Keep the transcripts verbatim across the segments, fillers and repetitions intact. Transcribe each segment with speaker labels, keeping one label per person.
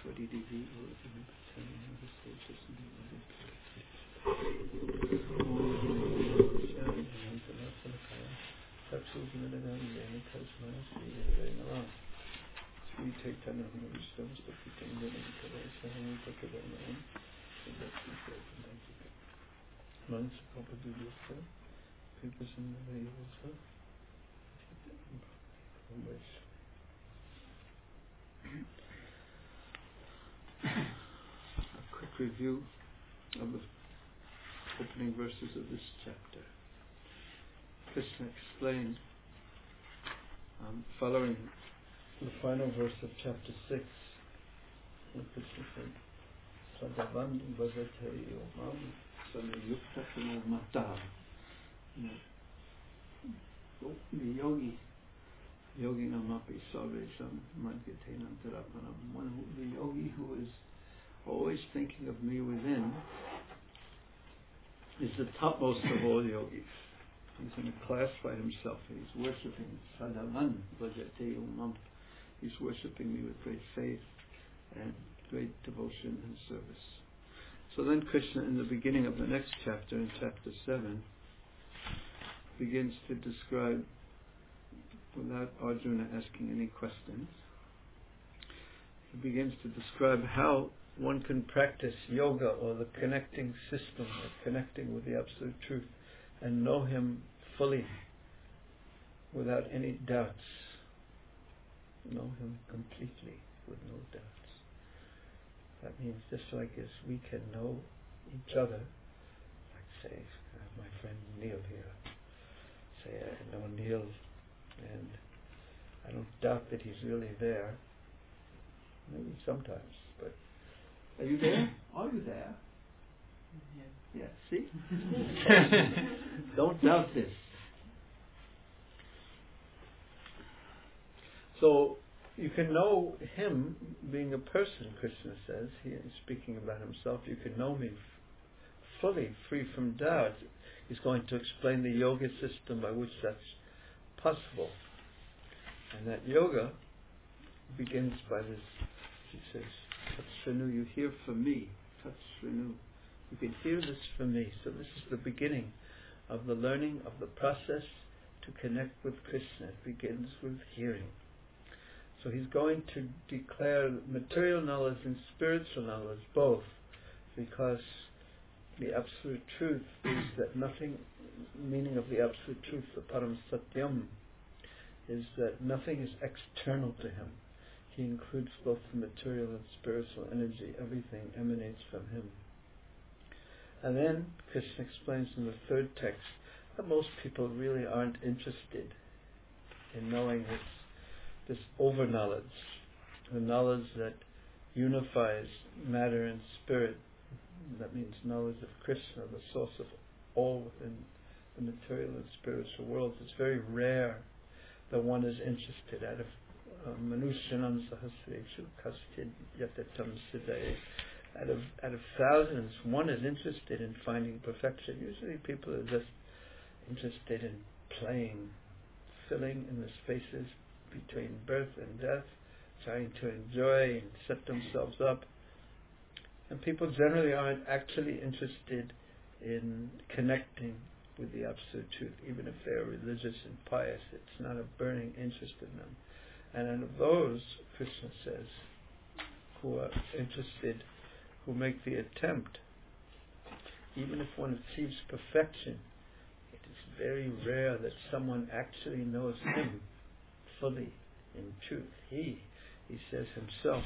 Speaker 1: Swadidivi A quick review of the opening verses of this chapter. Krishna explained, um, following the final verse of chapter six, when Krishna said, Sadavan bhajate yomam samyukta kamo mata. The yogi, yogi namapi salvesham madgate nantarapmanam. One who, the yogi who is always thinking of me within, is the topmost of all yogis. He's in a class by himself. He's worshipping Sadavan Bhajate Umam. He's worshipping me with great faith and great devotion and service. So then Krishna, in the beginning of the next chapter, in chapter seven, begins to describe, without Arjuna asking any questions, he begins to describe how one can practice yoga, or the connecting system, or connecting with the Absolute Truth, and know Him fully, without any doubts. Know Him completely, with no doubts. That means just like as we can know each other, like say, uh, my friend Neil here, say I know Neil, and I don't doubt that he's really there, maybe sometimes, but are you there? Are you there? Yeah. Yeah, see? Don't doubt this. So, you can know Him being a person, Krishna says. He is speaking about Himself. You can know me f- fully, free from doubt. He's going to explain the yoga system by which that's possible. And that yoga begins by this, he says, Tatshrinu, you hear from me. Tatshrinu. You can hear this from me. So this is the beginning of the learning of the process to connect with Krishna. It begins with hearing. So he's going to declare material knowledge and spiritual knowledge both, because the Absolute Truth is that nothing, meaning of the Absolute Truth, the Param Satyam, is that nothing is external to Him. He includes both the material and spiritual energy. Everything emanates from Him. And then Krishna explains in the third text that most people really aren't interested in knowing this, this over-knowledge, the knowledge that unifies matter and spirit. That means knowledge of Krishna, the source of all within the material and spiritual worlds. It's very rare that one is interested. Out of Manusyanam Sahasreshu Kastid Yatatam Siddhaye, out of out of thousands, one is interested in finding perfection. Usually people are just interested in playing, filling in the spaces between birth and death, trying to enjoy and set themselves up. And people generally aren't actually interested in connecting with the Absolute Truth, even if they're religious and pious. It's not a burning interest in them. And of those, Krishna says, who are interested, who make the attempt, even if one achieves perfection, it is very rare that someone actually knows Him fully in truth. He, he says himself,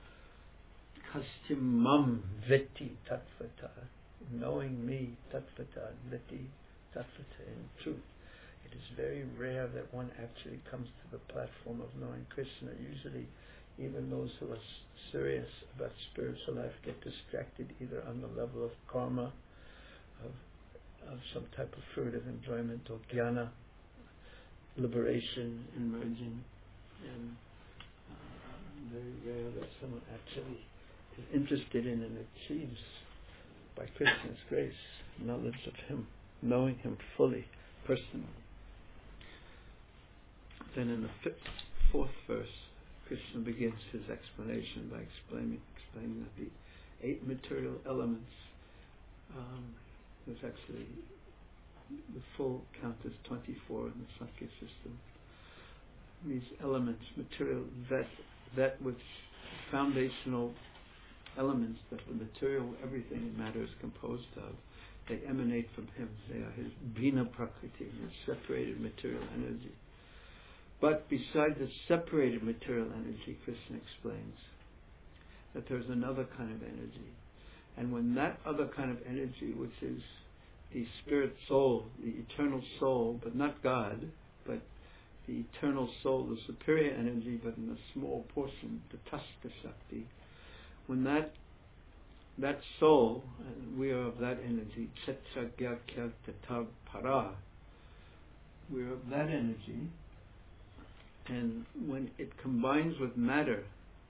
Speaker 1: Kastim mam veti tatvata, knowing me tatvata, veti tatvata, in truth. It is very rare that one actually comes to the platform of knowing Krishna. Usually, even those who are serious about spiritual life get distracted either on the level of karma, of, of some type of fruit of enjoyment, or jnana, liberation, emerging, and uh, very rare that someone actually is interested in and achieves, by Krishna's grace, knowledge of Him, knowing Him fully, personally. Then in the fifth, fourth verse, Krishna begins his explanation by explaining, explaining that the eight material elements, um, there's actually, the full count is twenty-four in the Sakya system. These elements, material, that, that which foundational elements that the material, everything in matter is composed of, they emanate from him. They are his Bhina Prakriti, his separated material energy. But beside the separated material energy, Krishna explains that there's another kind of energy. And when that other kind of energy, which is the spirit soul, the eternal soul, but not God, but the eternal soul, the superior energy, but in a small portion, the Tasta Shakti, when that that soul, and we are of that energy, Chetra Gyakya Tatab Para, we are of that energy, and when it combines with matter,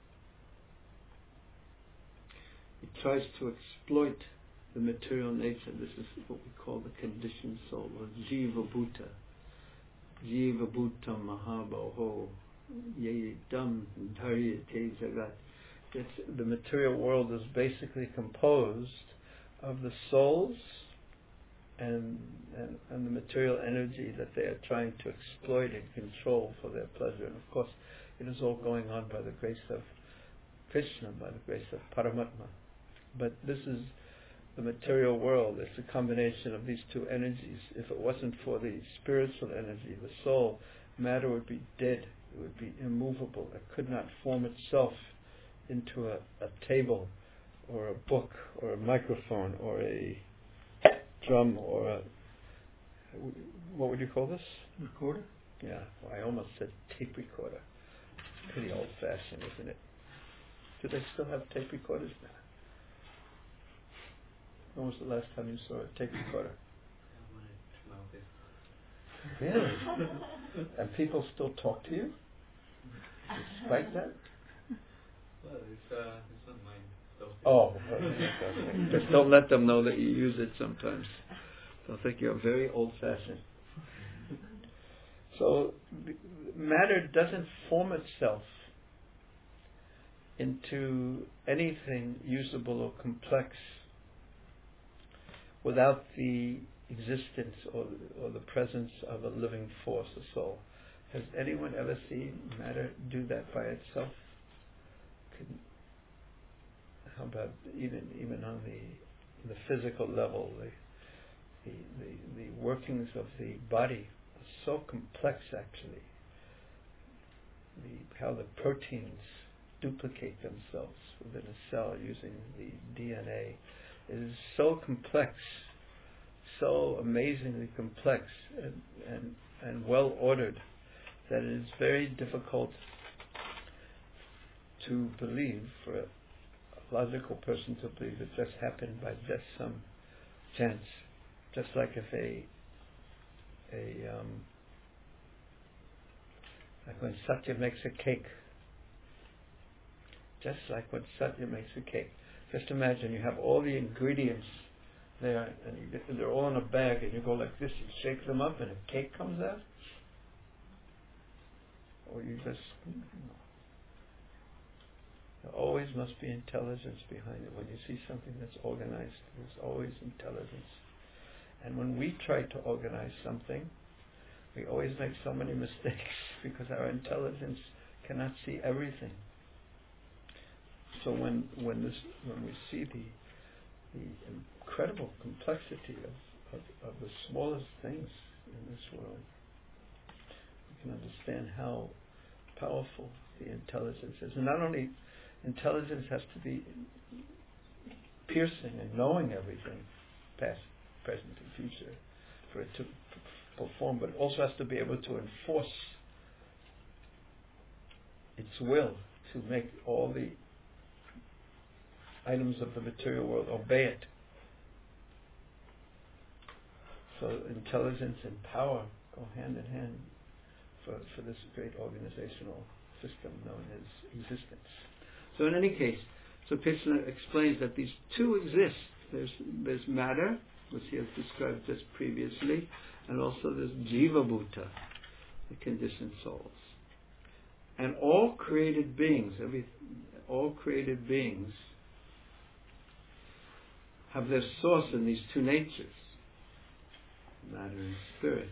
Speaker 1: it tries to exploit the material nature. This is what we call the conditioned soul, or Jiva Bhuta. Jiva Bhuta Mahabhoho Yedam Dharyate Jagat. It's, the material world is basically composed of the souls and, and and the material energy that they are trying to exploit and control for their pleasure. And of course, it is all going on by the grace of Krishna, by the grace of Paramatma. But this is the material world. It's a combination of these two energies. If it wasn't for the spiritual energy, the soul, matter would be dead. It would be immovable. It could not form itself into a, a table or a book or a microphone or a drum or a, what would you call this?
Speaker 2: Recorder?
Speaker 1: Yeah, well, I almost said tape recorder. Pretty old fashioned, isn't it? Do they still have tape recorders now? When was the last time you saw a tape recorder? Really? And people still talk to you? Despite that?
Speaker 3: Well, it's, uh, it's not mine. So.
Speaker 1: Oh, okay. Just don't let them know that you use it sometimes. They'll think you're very old-fashioned. So, matter doesn't form itself into anything usable or complex without the existence or, or the presence of a living force, a soul. Has anyone ever seen matter do that by itself? Could, how about even even on the the physical level, the the, the the workings of the body are so complex actually. The, how the proteins duplicate themselves within a cell using the D N A is so complex, so amazingly complex and, and, and well ordered that it is very difficult to believe, for a logical person to believe it just happened by just some chance. Just like if a a um, like when Satya makes a cake. Just like when Satya makes a cake. Just imagine you have all the ingredients there, and you get, they're all in a bag, and you go like this, you shake them up, and a cake comes out. Or you just, you know, there always must be intelligence behind it. When you see something that's organized, there's always intelligence. And when we try to organize something, we always make so many mistakes because our intelligence cannot see everything. So when when this when we see the the incredible complexity of, of, of the smallest things in this world, we can understand how powerful the intelligence is. And not only intelligence has to be piercing and knowing everything, past, present, and future, for it to p- perform, but it also has to be able to enforce its will to make all the items of the material world obey it. So intelligence and power go hand in hand for, for this great organizational system known as existence. So in any case, so Krishna explains that these two exist. There's there's matter, which he has described just previously, and also there's Jiva Bhuta, the conditioned souls. And all created beings, every, all created beings have their source in these two natures, matter and spirit.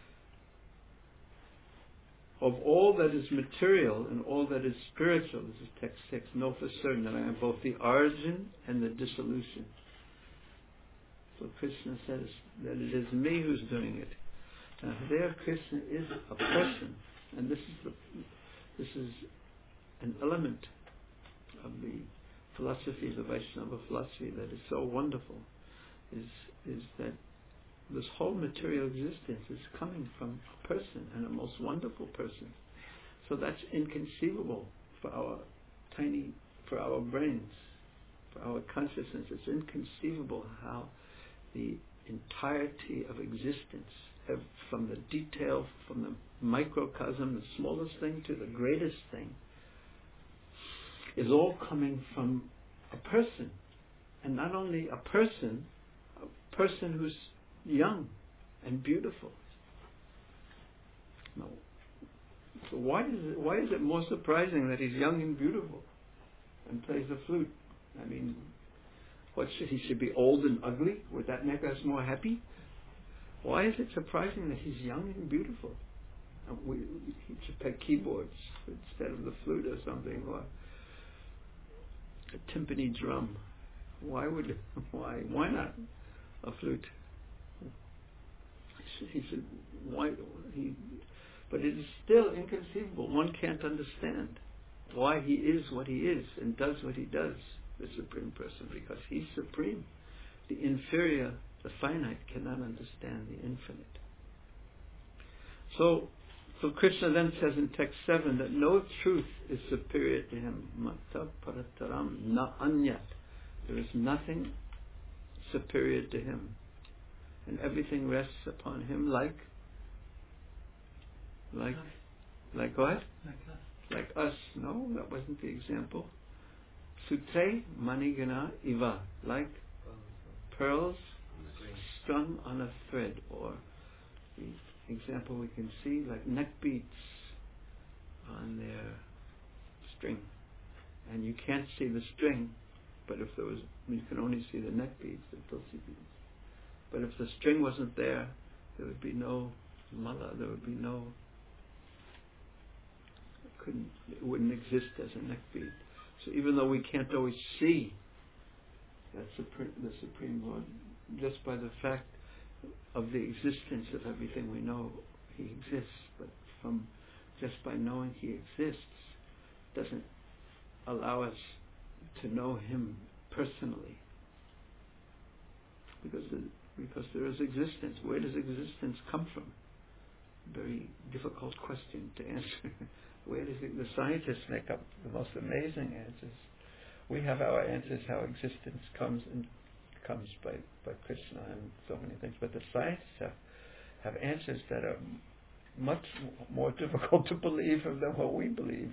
Speaker 1: Of all that is material and all that is spiritual, this is text six, know for certain that I am both the origin and the dissolution. So Krishna says that it is me who's doing it. Now there Krishna is a person, and this is the, this is an element of the philosophy, the Vaishnava philosophy, that is so wonderful, is is that this whole material existence is coming from a person, and a most wonderful person. So that's inconceivable for our tiny, for our brains, for our consciousness. It's inconceivable how the entirety of existence, from the detail, from the microcosm, the smallest thing to the greatest thing, is all coming from a person. And not only a person, a person who's young and beautiful. No. So why is it why is it more surprising that he's young and beautiful and plays the flute? I mean, what should he should be old and ugly? Would that make us more happy? Why is it surprising that he's young and beautiful? Uh, we, he should play keyboards instead of the flute or something, or a timpani drum. Why would why why not a flute? He said, why he? But it is still inconceivable. One can't understand why he is what he is and does what he does, the Supreme Person, because he's supreme. The inferior, the finite, cannot understand the infinite. So, so Krishna then says in text seven that no truth is superior to him. Mata parataram na anyat. There is nothing superior to him. And everything rests upon him like, like, like what?
Speaker 3: Like us.
Speaker 1: Like us. No, that wasn't the example. Sutre manigana iva, like pearls strung on a thread, or the example we can see, like neck beads on their string. And you can't see the string, but if there was, you can only see the neck beads, the tulsi beads. But if the string wasn't there, there would be no mala, there would be no, it couldn't, it wouldn't exist as a neck bead. So even though we can't always see that supreme, the Supreme Lord, just by the fact of the existence of everything we know, he exists. But from just by knowing he exists, doesn't allow us to know him personally. Because the, because there is existence. Where does existence come from? Very difficult question to answer. Where does it, the scientists make up the most amazing answers. We have our answers how existence comes and comes by, by Krishna and so many things, but the scientists have, have answers that are much more difficult to believe than what we believe.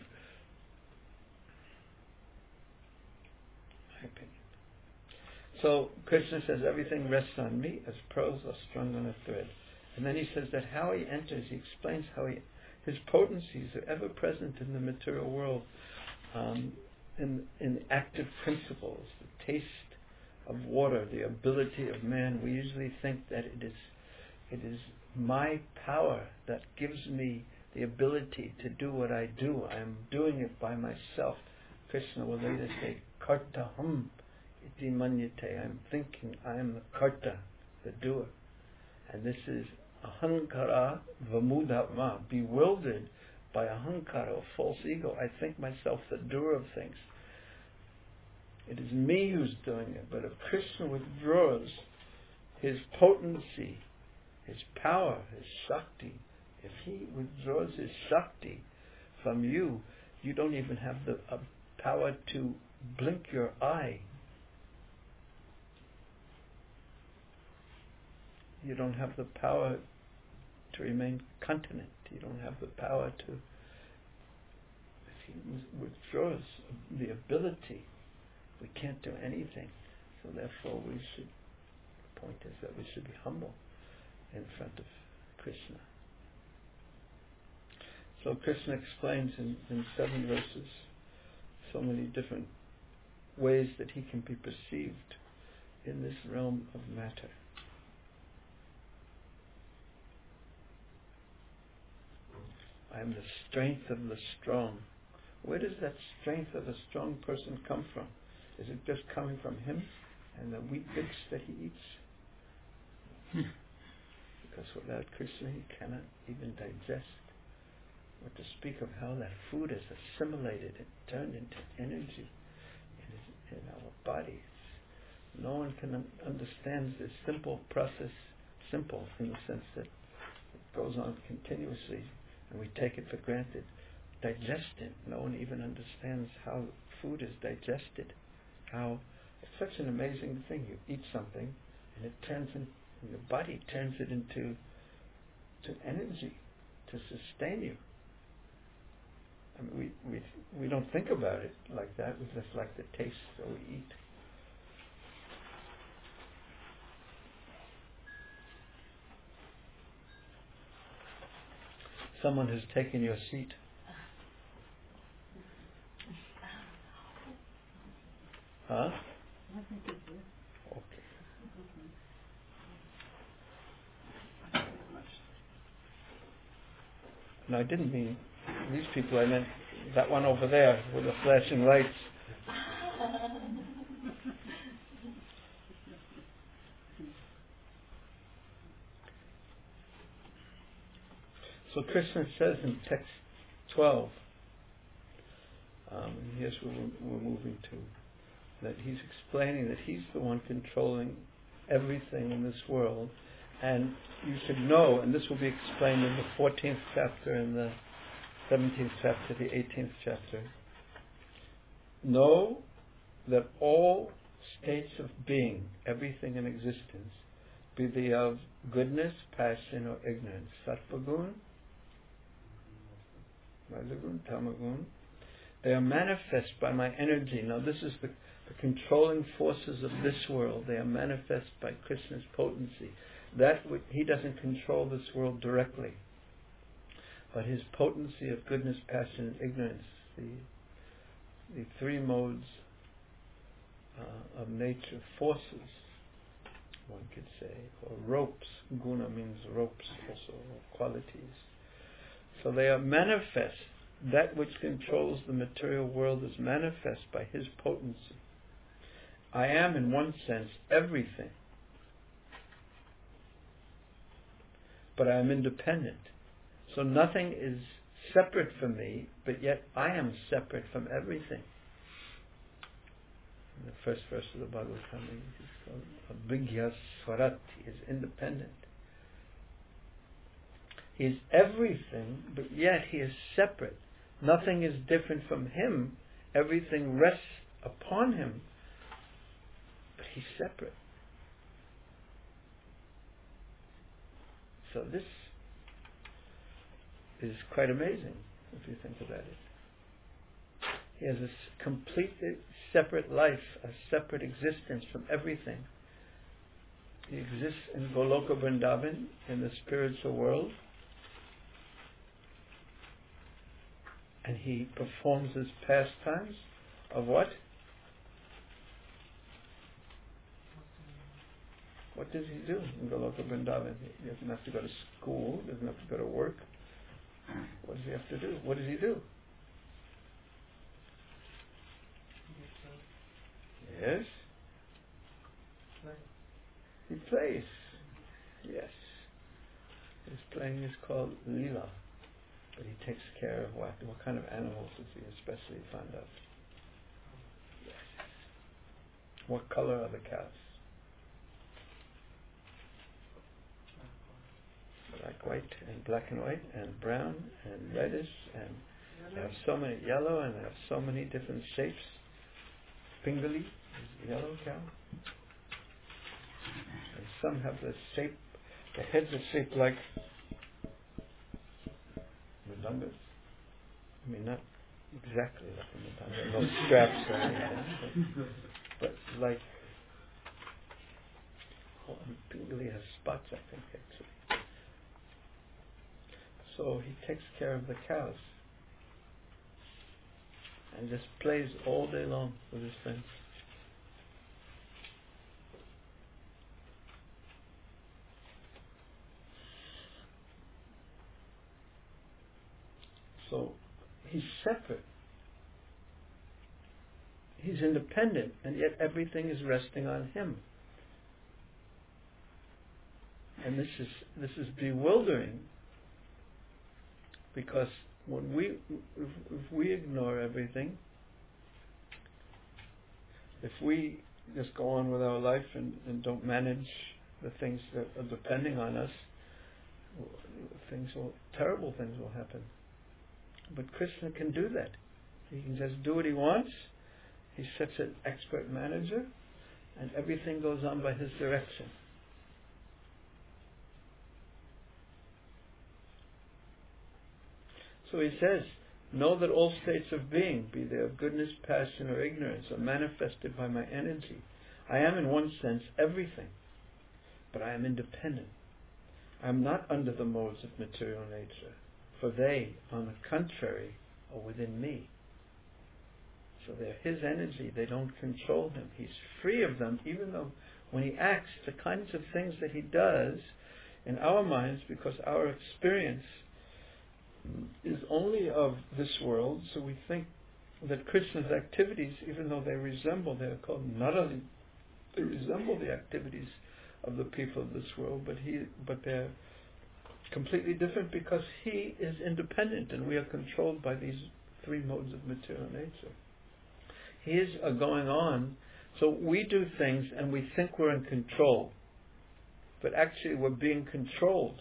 Speaker 1: My opinion. So Krishna says everything rests on me as pearls are strung on a thread. And then he says that how he enters, he explains how he, his potencies are ever present in the material world, um, in, in active principles, the taste of water, the ability of man. We usually think that it is, it is my power that gives me the ability to do what I do. I am doing it by myself. Krishna will later say, Kartaham iti manyate. I am thinking, I am the karta, the doer. And this is ahankara vamudhatma, bewildered by ahankara, or false ego. I think myself the doer of things. It is me who's doing it. But if Krishna withdraws his potency, his power, his shakti, if he withdraws his shakti from you, you don't even have the uh, power to blink your eye. You don't have the power to remain continent. You don't have the power to, if he withdraws the ability, we can't do anything. So therefore we should, the point is that we should be humble in front of Krishna. So Krishna explains in, in seven verses so many different ways that he can be perceived in this realm of matter. I am the strength of the strong. Where does that strength of a strong person come from? Is it just coming from him and the wheat bits that he eats? Hmm. Because without Krishna he cannot even digest. Or to speak of how that food is assimilated and turned into energy in, his, in our bodies. No one can un- understand this simple process, simple in the sense that it goes on continuously and we take it for granted. Digestion, no one even understands how food is digested. How it's such an amazing thing. You eat something and it turns in, and your body turns it into to energy to sustain you. I mean, we, we we don't think about it like that. We just like the taste, so we eat. Someone has taken your seat. Huh? Okay. No, I didn't mean these people. I meant that one over there with the flashing lights. So Krishna says in text twelve, um, and here's where we're, we're moving to, that he's explaining that he's the one controlling everything in this world. And you should know, and this will be explained in the fourteenth chapter and the seventeenth chapter, the eighteenth chapter, know that all states of being, everything in existence, be they of goodness, passion, or ignorance, sattva-gun, rajagun, tamagun, they are manifest by my energy. Now this is the, the controlling forces of this world. They are manifest by Krishna's potency. That which, he doesn't control this world directly, but his potency of goodness, passion, and ignorance, the the three modes uh, of nature, forces, one could say, or ropes. Guna means ropes, also or qualities. So they are manifest. That which controls the material world is manifest by his potency. I am, in one sense, everything. But I am independent. So nothing is separate from me, but yet I am separate from everything. In the first verse of the Bhagavatam, he's called Abhigya Swarat. He is independent. He is everything, but yet he is separate. Nothing is different from him. Everything rests upon him, but he's separate. So this is quite amazing if you think about it. He has a completely separate life, a separate existence from everything. He exists in Goloka Vrindavan, in the spiritual world, and he performs his pastimes of what? What does he do in Goloka Vrindavan? He doesn't have to go to school, doesn't have to go to work. What does he have to do? What does he do? Yes? He plays. Yes. His playing is called Leela. But he takes care of what? What kind of animals is he especially fond of? Yes. What color are the cows? Like white and black and white and brown and reddish, and they have so many yellow, and they have so many different shapes. Pingali is a yellow cow, and some have the shape. The heads are shaped like mridangas. I mean, not exactly like a mridanga, no straps or anything, but, but like oh, Pingali has spots, I think, actually. So he takes care of the cows and just plays all day long with his friends. So he's separate. He's independent, and yet everything is resting on him. And this is this is bewildering, because when we if, if we ignore everything, if we just go on with our life and, and don't manage the things that are depending on us, things will terrible things will happen. But Krishna can do that. He can just do what he wants. He's such an expert manager, and everything goes on by his direction. So he says, know that all states of being, be they of goodness, passion, or ignorance, are manifested by my energy. I am in one sense everything, but I am independent. I am not under the modes of material nature, for they, on the contrary, are within me. So they're his energy, they don't control him. He's free of them, even though when he acts, the kinds of things that he does in our minds, because our experience is only of this world, so we think that Krishna's activities, even though they resemble, they're called narali, they resemble the activities of the people of this world, but he, but they're completely different because he is independent and we are controlled by these three modes of material nature. His are going on, so we do things and we think we're in control, but actually we're being controlled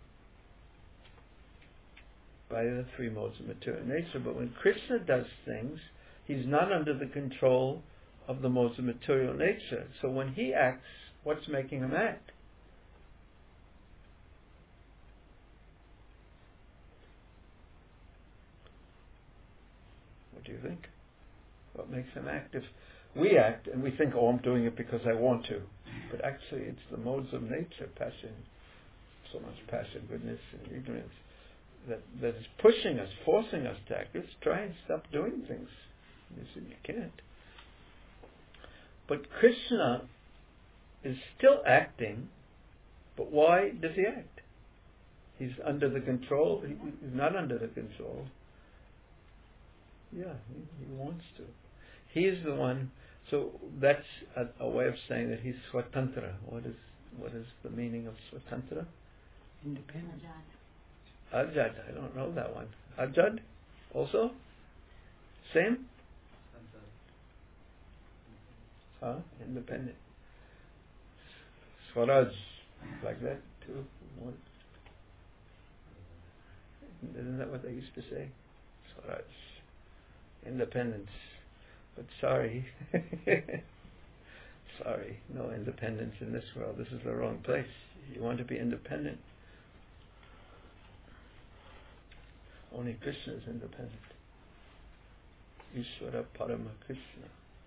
Speaker 1: by the three modes of material nature. But when Krishna does things, he's not under the control of the modes of material nature. So when he acts, what's making him act? What do you think? What makes him act? If we act and we think, oh, I'm doing it because I want to, but actually it's the modes of nature, passion, so much passion, goodness, and ignorance, that that is pushing us, forcing us to act. Let's try and stop doing things. You said you can't. But Krishna is still acting, but why does he act? He's under the control. He, he's not under the control. Yeah, he, he wants to. He's the one. So that's a, a way of saying that he's swatantra. What is what is the meaning of swatantra?
Speaker 2: Independent.
Speaker 1: Ajad. I don't know that one. Ajad? Also? Same? Huh? Independent. Swaraj. Like that too? What? Isn't that what they used to say? Swaraj. Independence. But sorry. Sorry. No independence in this world. This is the wrong place. You want to be independent. Only Krishna is independent. Ishvara Parama Krishna.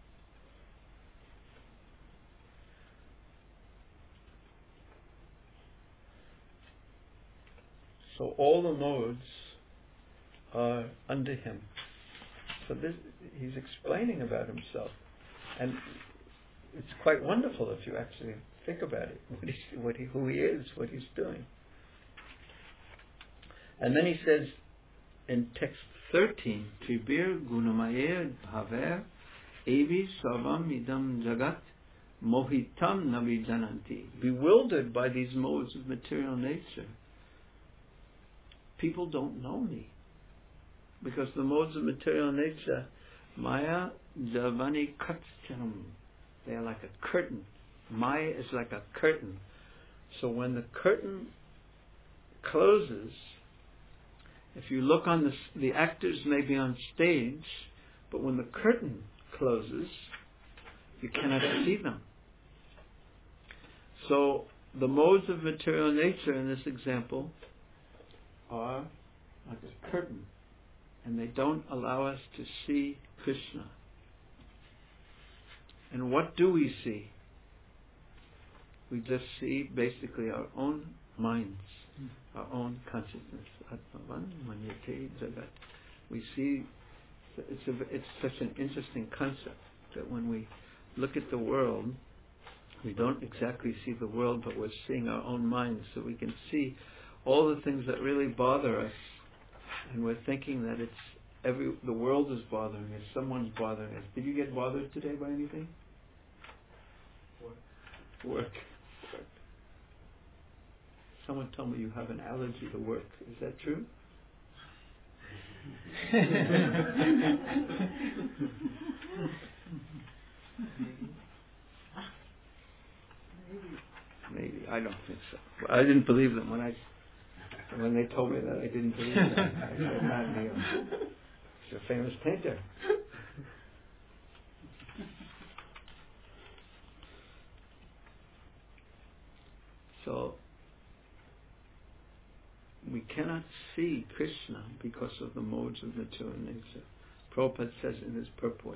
Speaker 1: So all the modes are under him. So this, he's explaining about himself, and it's quite wonderful if you actually think about it, what he, what he, who he is, what he's doing. And then he says in text thirteen, Tribir Gunamayer Haver Evi Sarvam Idam Jagat Mohitam Navijananti. Bewildered by these modes of material nature. People don't know me. Because the modes of material nature, Maya Javani Katcharam, they are like a curtain. Maya is like a curtain. So when the curtain closes, if you look on the, the actors may be on stage, but when the curtain closes, you cannot see them. So the modes of material nature in this example are like a curtain, and they don't allow us to see Krishna. And what do we see? We just see basically our own minds. our own consciousness. Atmavan manyate jagat. We see, it's, a, it's such an interesting concept that when we look at the world, we don't exactly see the world, but we're seeing our own minds, so we can see all the things that really bother us, and we're thinking that it's every the world is bothering us, someone's bothering us. Did you get bothered today by anything? Work. Work. Work. Someone told me you have an allergy to work. Is that true? Maybe. I don't think so. Well, I didn't believe them when I when they told me that. I didn't believe them. I said, not Neil. He's a famous painter. So we cannot see Krishna because of the modes of material nature. Prabhupada says in his purport,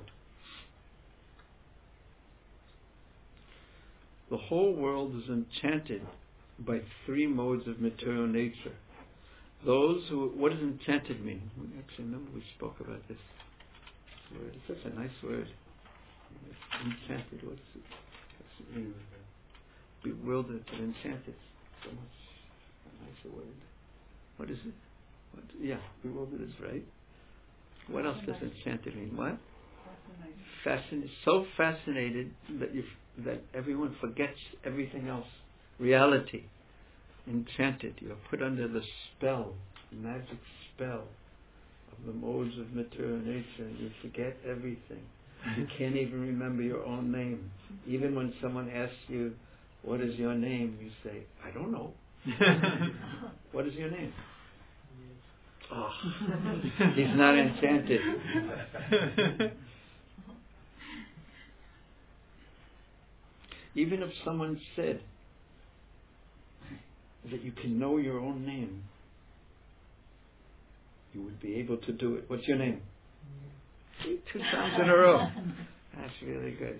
Speaker 1: the whole world is enchanted by three modes of material nature. Those who, what does enchanted mean? Actually, remember we spoke about this word. It's such a nice word. Enchanted. What's it, what's it mean? Bewildered and enchanted. So much a nicer word. What is it? What, yeah, bewildered is right. What else does enchanted mean? What? Fascinated. So fascinated that you that everyone forgets everything else. Reality. Enchanted. You're put under the spell, magic spell of the modes of material nature, and you forget everything. You can't even remember your own name. Even when someone asks you, what is your name? You say, I don't know. What is your name? Oh, he's not enchanted. Even if someone said that you can know your own name, you would be able to do it. What's your name? Two times in a row. That's really good.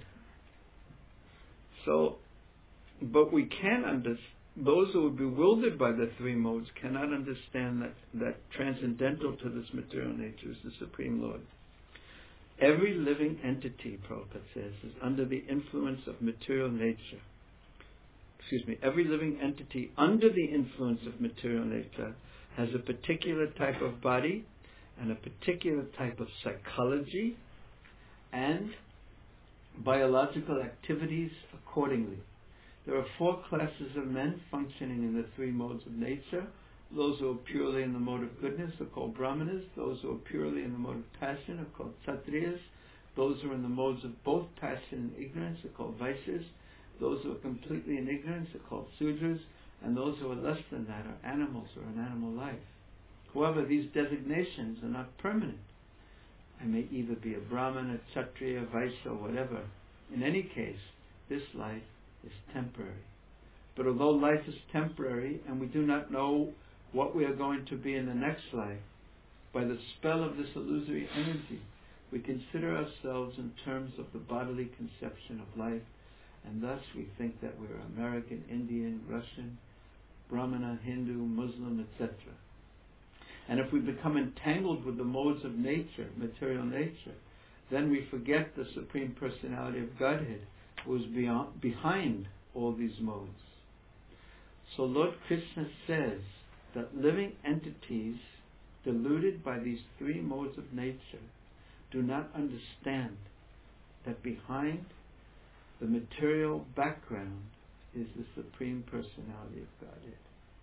Speaker 1: So, but we can understand, those who are bewildered by the three modes cannot understand that, that transcendental to this material nature is the Supreme Lord. Every living entity, Prabhupada says, is under the influence of material nature. Excuse me, every living entity under the influence of material nature has a particular type of body and a particular type of psychology and biological activities accordingly. There are four classes of men functioning in the three modes of nature. Those who are purely in the mode of goodness are called Brahmanas. Those who are purely in the mode of passion are called Kshatriyas. Those who are in the modes of both passion and ignorance are called Vaishyas. Those who are completely in ignorance are called Sudras. And those who are less than that are animals or an animal life. However, these designations are not permanent. I may either be a Brahman, a Kshatriya, Vaishya, or whatever. In any case, this life is temporary. But although life is temporary and we do not know what we are going to be in the next life, by the spell of this illusory energy, we consider ourselves in terms of the bodily conception of life, and thus we think that we are American, Indian, Russian, Brahmana, Hindu, Muslim, et cetera. And if we become entangled with the modes of nature, material nature, then we forget the Supreme Personality of Godhead, who is beyond, behind all these modes. So Lord Krishna says that living entities deluded by these three modes of nature do not understand that behind the material background is the Supreme Personality of Godhead.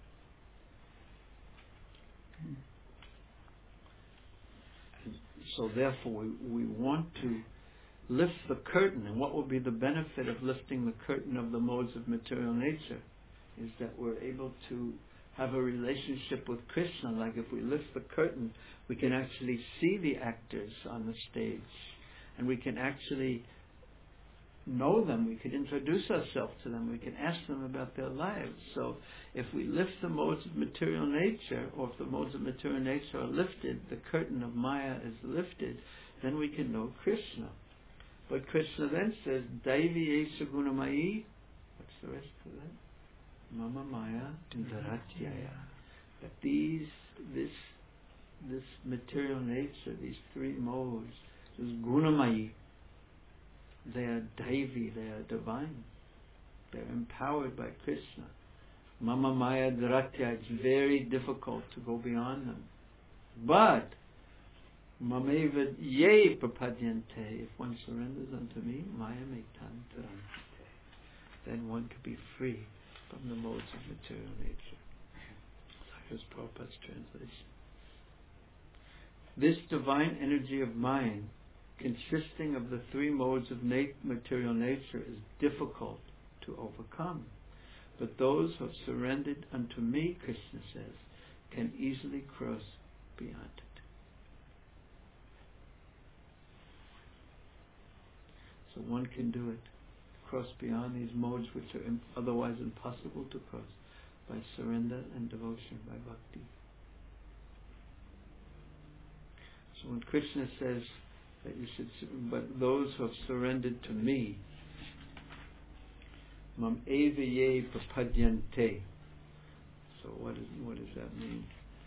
Speaker 1: And so therefore we, we want to lift the curtain. And what will be the benefit of lifting the curtain of the modes of material nature is that we're able to have a relationship with Krishna. Like if we lift the curtain, we can actually see the actors on the stage, and we can actually know them. We can introduce ourselves to them. We can ask them about their lives. So if we lift the modes of material nature, or if the modes of material nature are lifted, the curtain of Maya is lifted, then we can know Krishna. But Krishna then says, Daivi Esha Gunamayi. What's the rest of that? Mama Maya Indaratyaya. That these, this, this material nature, these three modes, this gunamayi, they are daivi, they are divine. They're empowered by Krishna. Mama Maya Dharatya, it's very difficult to go beyond them. But Mameva Ye Prapadyante, if one surrenders unto me, Maya Metan Tarantite, then one could be free from the modes of material nature. So here's Prabhupada's translation. This divine energy of mind, consisting of the three modes of nat- material nature, is difficult to overcome. But those who have surrendered unto me, Krishna says, can easily cross beyond it. So one can do it, cross beyond these modes which are imp- otherwise impossible to cross, by surrender and devotion, by bhakti. So when Krishna says that you should, but those who have surrendered to me, mam eva ye prapadyante. So what is what does that mean?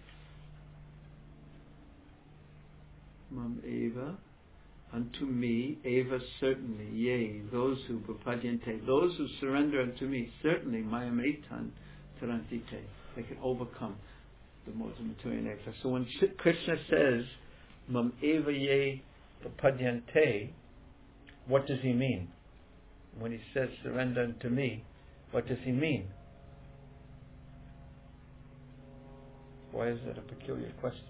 Speaker 1: Mam eva, unto me, eva certainly, yea, those who prapadyante, those who surrender unto me, certainly, mayam etan tarantite, they can overcome the modes of material nature. So when Krishna says, mam eva ye prapadyante, what does he mean? When he says surrender unto me, what does he mean? Why is that a peculiar question?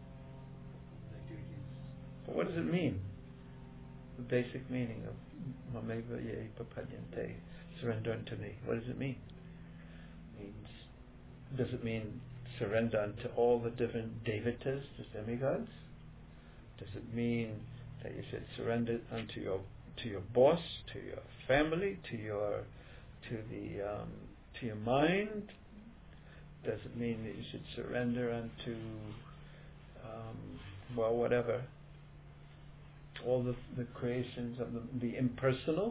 Speaker 1: But what does it mean? The basic meaning of Mameva Ye Prapadyante, surrender unto me. What does it mean? Means, does it mean surrender unto all the different devatas, the demigods? Does it mean that you should surrender unto your to your boss, to your family, to your to the um, to your mind? Does it mean that you should surrender unto um, well, whatever, all the the creations of the, the impersonal?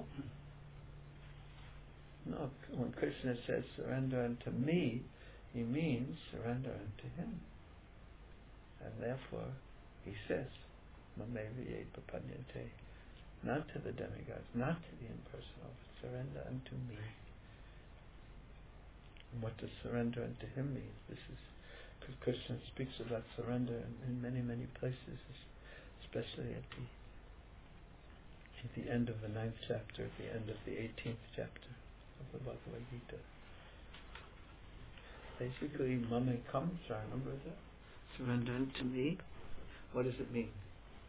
Speaker 1: No, when Krishna says surrender unto me, he means surrender unto him, and therefore he says, Mameva Prapadyante. Not to the demigods, not to the impersonal, but surrender unto me. And what does surrender unto him mean? This is because Krishna speaks about surrender in, in many, many places, especially at the at the end of the ninth chapter, at the end of the eighteenth chapter of the Bhagavad Gita. Basically, Mame comes, I remember that. Surrender unto me. What does it mean?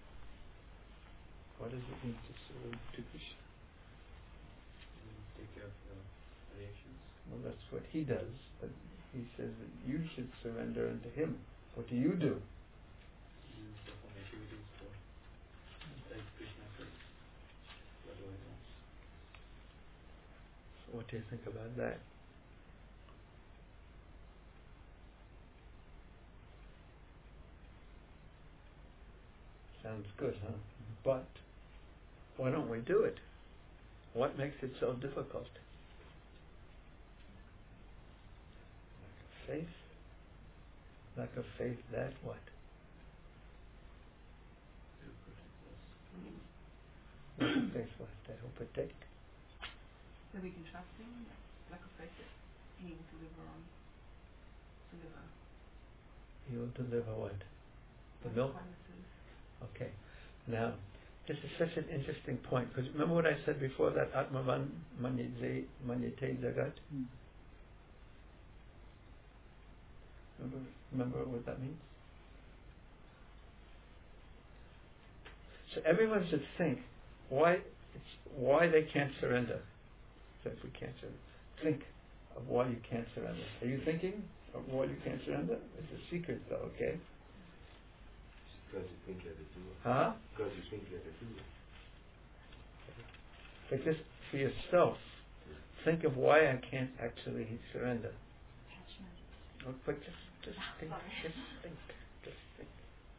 Speaker 1: What does it mean to surrender to Krishna?
Speaker 3: Take care of the creations.
Speaker 1: Well, that's what he does, but he says that you should surrender unto him. What do you do?
Speaker 3: You perform activities for, like Krishna says, what do I want?
Speaker 1: So what do you think about that? Sounds good, huh? But why don't we do it? What makes it so difficult? Lack of faith. Lack of faith that what? Lack of faith what? That he'll protect?
Speaker 2: That we can trust him. Lack of faith that he will deliver on. Deliver.
Speaker 1: He will deliver what? The milk? Okay. Now, this is such an interesting point, because remember what I said before, that Atmavan Manyate Manyate Jagat? Mm. Remember, remember what that means? So everyone should think why it's why they can't surrender. So if we can't surrender, think of why you can't surrender. Are you thinking of why you can't surrender? It's a secret though, okay?
Speaker 4: Because you think you're the doer.
Speaker 1: Huh?
Speaker 4: Because you think you're the doer.
Speaker 1: But just for yourself, think of why I can't actually surrender. Oh, but just, just think, just think, just think.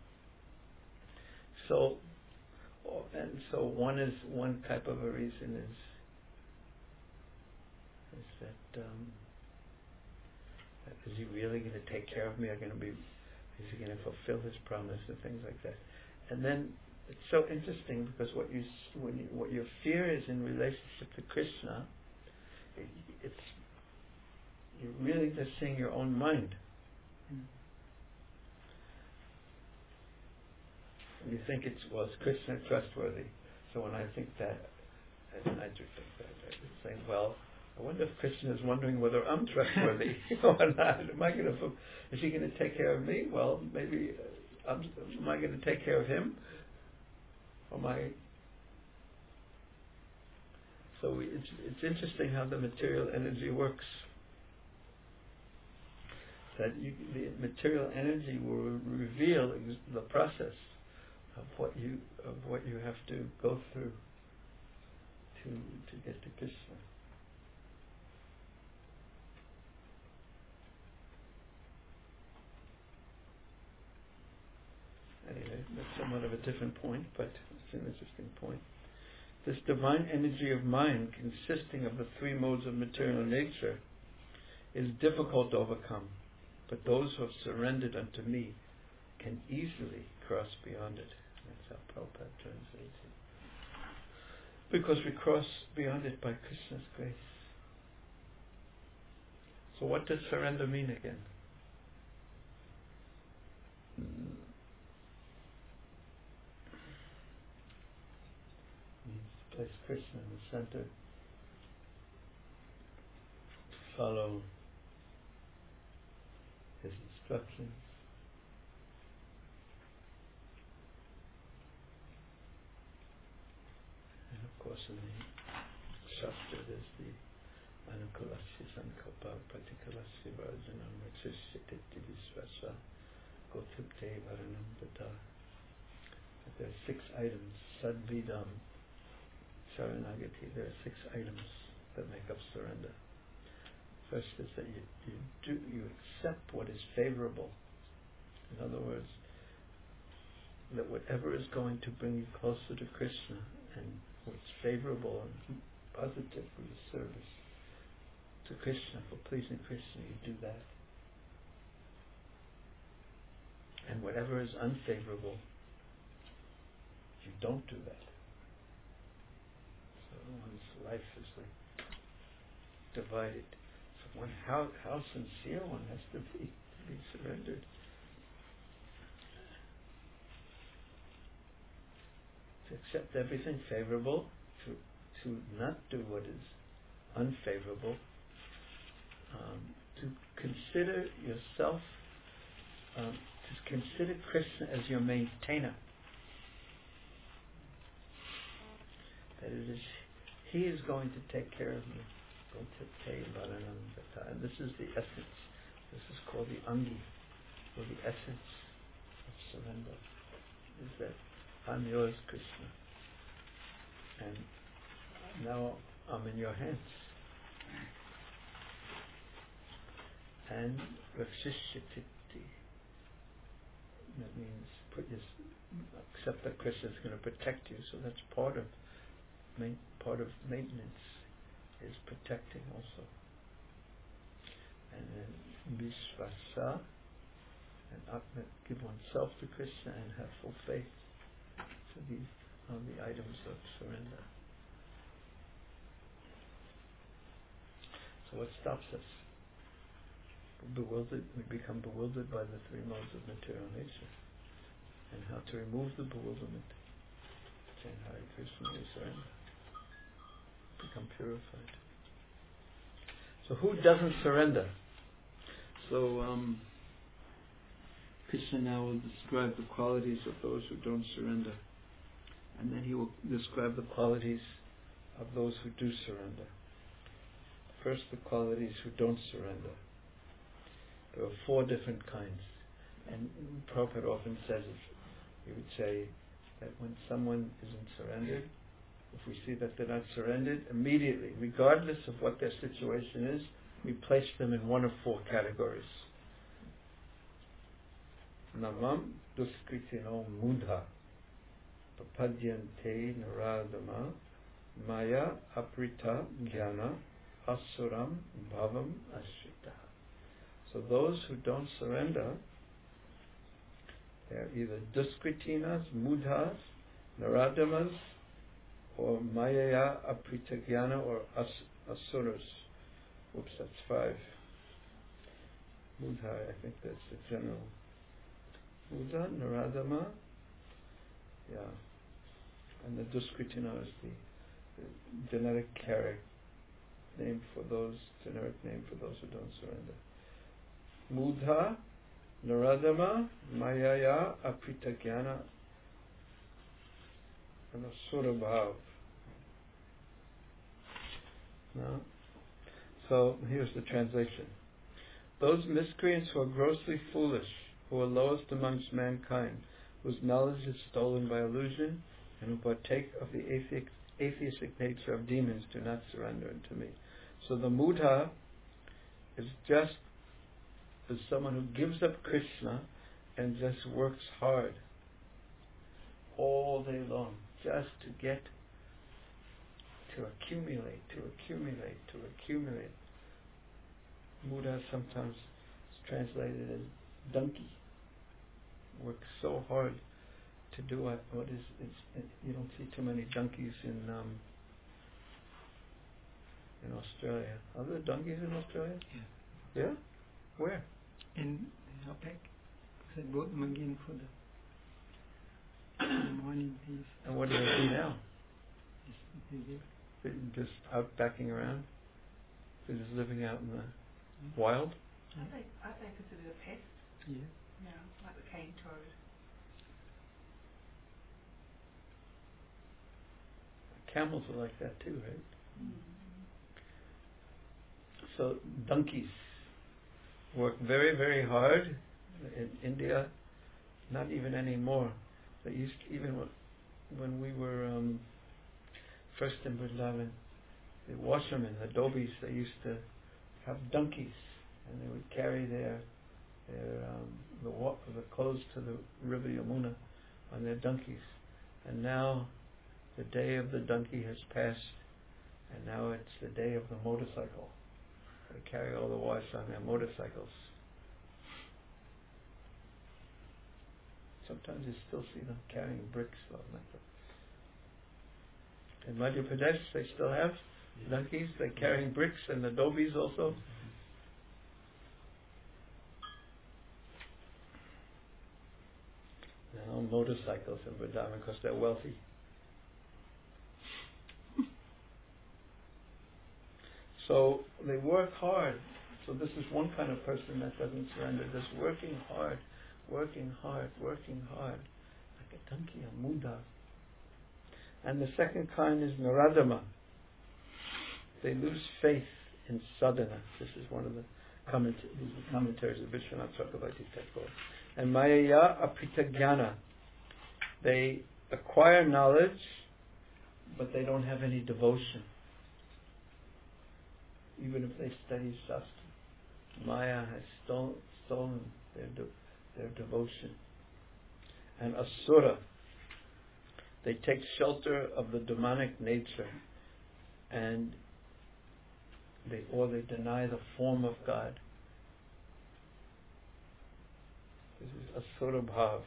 Speaker 1: So, oh, and so one is one type of a reason is is that um, Is he really going to take care of me? Are going to be? Is he going to fulfill his promise and things like that? And then it's so interesting because what you when you, what your fear is in relationship to Krishna, it, it's you're really just seeing your own mind.
Speaker 5: Mm.
Speaker 1: And you think it's well, is Krishna trustworthy? So when I think that, and I do think that, I'm saying, well, I wonder if Krishna is wondering whether I'm trustworthy or not. Am I going to? Is he going to take care of me? Well, maybe. Uh, I'm, am I going to take care of him? Or am I? So we, it's it's interesting how the material energy works. That you, the material energy will reveal ex- the process of what you of what you have to go through to to get to Krishna. Anyway, that's somewhat of a different point, but it's an interesting point. This divine energy of mind, consisting of the three modes of material nature, is difficult to overcome, but those who have surrendered unto me can easily cross beyond it. That's how Prabhupada translates it. Because we cross beyond it by Krishna's grace. So what does surrender mean again? Mm. Means to place Krishna in the center, follow his instructions, and of course in the Shastra there's the Anukulasya Sankalpa Patikalasya Varjanam Rachishititi Visvasa Gotupte Varanam Data. There are six items, Sadvidam Sharanagati, there are six items that make up surrender. First is that you, you do you accept what is favorable. In other words, that whatever is going to bring you closer to Krishna and what's favorable and positive for your service to Krishna, for pleasing Krishna, you do that. And whatever is unfavorable, you don't do that. So one's life is like divided. So one, how how sincere one has to be to be surrendered. To accept everything favorable, to to not do what is unfavorable, um, to consider yourself, um, to consider Krishna as your maintainer. That it is He is going to take care of you. And this is the essence. This is called the Angi, or the essence of surrender. Is that I'm yours, Krishna, and now I'm in your hands. And Rakshishititi, that means put your, accept that Krishna is going to protect you. So that's part of main, part of maintenance is protecting also. And then Vishvasa, and Atma, give oneself to Krishna and have full faith. So these are the items of surrender. So what stops us? Bewildered, we become bewildered by the three modes of material nature. And how to remove the bewilderment. Saying Hare Krishna, we surrender. Become purified. So who doesn't surrender? So um, Krishna now will describe the qualities of those who don't surrender. And then he will describe the qualities of those who do surrender. First, the qualities who don't surrender. There are four different kinds. And Prabhupada often says it. He would say that when someone isn't surrendered, if we see that they're not surrendered, immediately, regardless of what their situation is, we place them in one of four categories. Namam duskritino mudha papadyante naradama maya aprita jnana asuram bhavam ashrita. So those who don't surrender, they're either Duskritinas, Mudhas, Naradamas, or Mayaya, Apritagyana, or as- Asuras. Oops, that's five. Mudha, I think that's the general. Mudha, Naradama, yeah. And the Duskritina is the, the genetic carrier name for those, generic name for those who don't surrender. Mudha, Naradama, Mayaya, Apritagyana, and Asura Bhav. No? So here's the translation. Those miscreants who are grossly foolish, who are lowest amongst mankind, whose knowledge is stolen by illusion, and who partake of the atheistic, atheistic nature of demons, do not surrender unto me. So the Mudha is just as someone who gives up Krishna and just works hard all day long, just to get, to accumulate, to accumulate, to accumulate. Mudha sometimes is translated as donkey. Works so hard to do what, what is, it's, it, you don't see too many donkeys in um, in Australia. Are there donkeys in Australia?
Speaker 5: Yeah.
Speaker 1: Yeah? Where?
Speaker 5: In the outback. I brought them again for the, for the morning piece.
Speaker 1: And what do they do now?
Speaker 5: Just, they get-
Speaker 1: They're just out backing around? They're just living out in the wild?
Speaker 2: Aren't they, aren't they considered a pest?
Speaker 5: yeah.
Speaker 2: Yeah, like the cane toad.
Speaker 1: Camels are like that too, right?
Speaker 2: Mm.
Speaker 1: So donkeys work very, very hard in India. Not even anymore. They used to, even when, when we were um, first in Vrindavan, the washermen, the dhobis, they used to have donkeys, and they would carry their their um, the wa- the clothes to the river Yamuna on their donkeys. And now the day of the donkey has passed, and now it's the day of the motorcycle. They carry all the wash on their motorcycles. Sometimes you still see them carrying bricks though, like that. In Madhya Pradesh, they still have donkeys. They're carrying bricks, and the dhobis also. Now motorcycles in Vrindavan because they're wealthy. So they work hard. So this is one kind of person that doesn't surrender, just working hard, working hard, working hard, like a donkey, a Mudha. And the second kind is Naradama. They lose faith in sadhana. This is one of the comment- these are commentaries of Vishwanath Chakravarti Thakur. And Mayaya Apritagyana. They acquire knowledge, but they don't have any devotion. Even if they study Shastra, Maya has stolen, stolen their, de- their devotion. And Asura, they take shelter of the demonic nature, and they or they deny the form of God. This is Asura Bhav.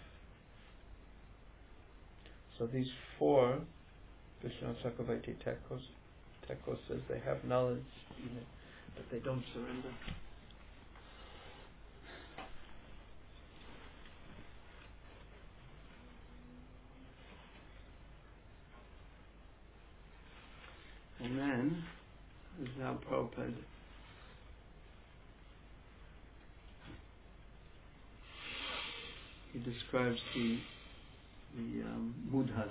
Speaker 1: So these four, Vishwanath Chakravarti Thakur Thakur says they have knowledge, even, but they don't surrender. And then, this is how Prabhupada he describes the the um, mudhas.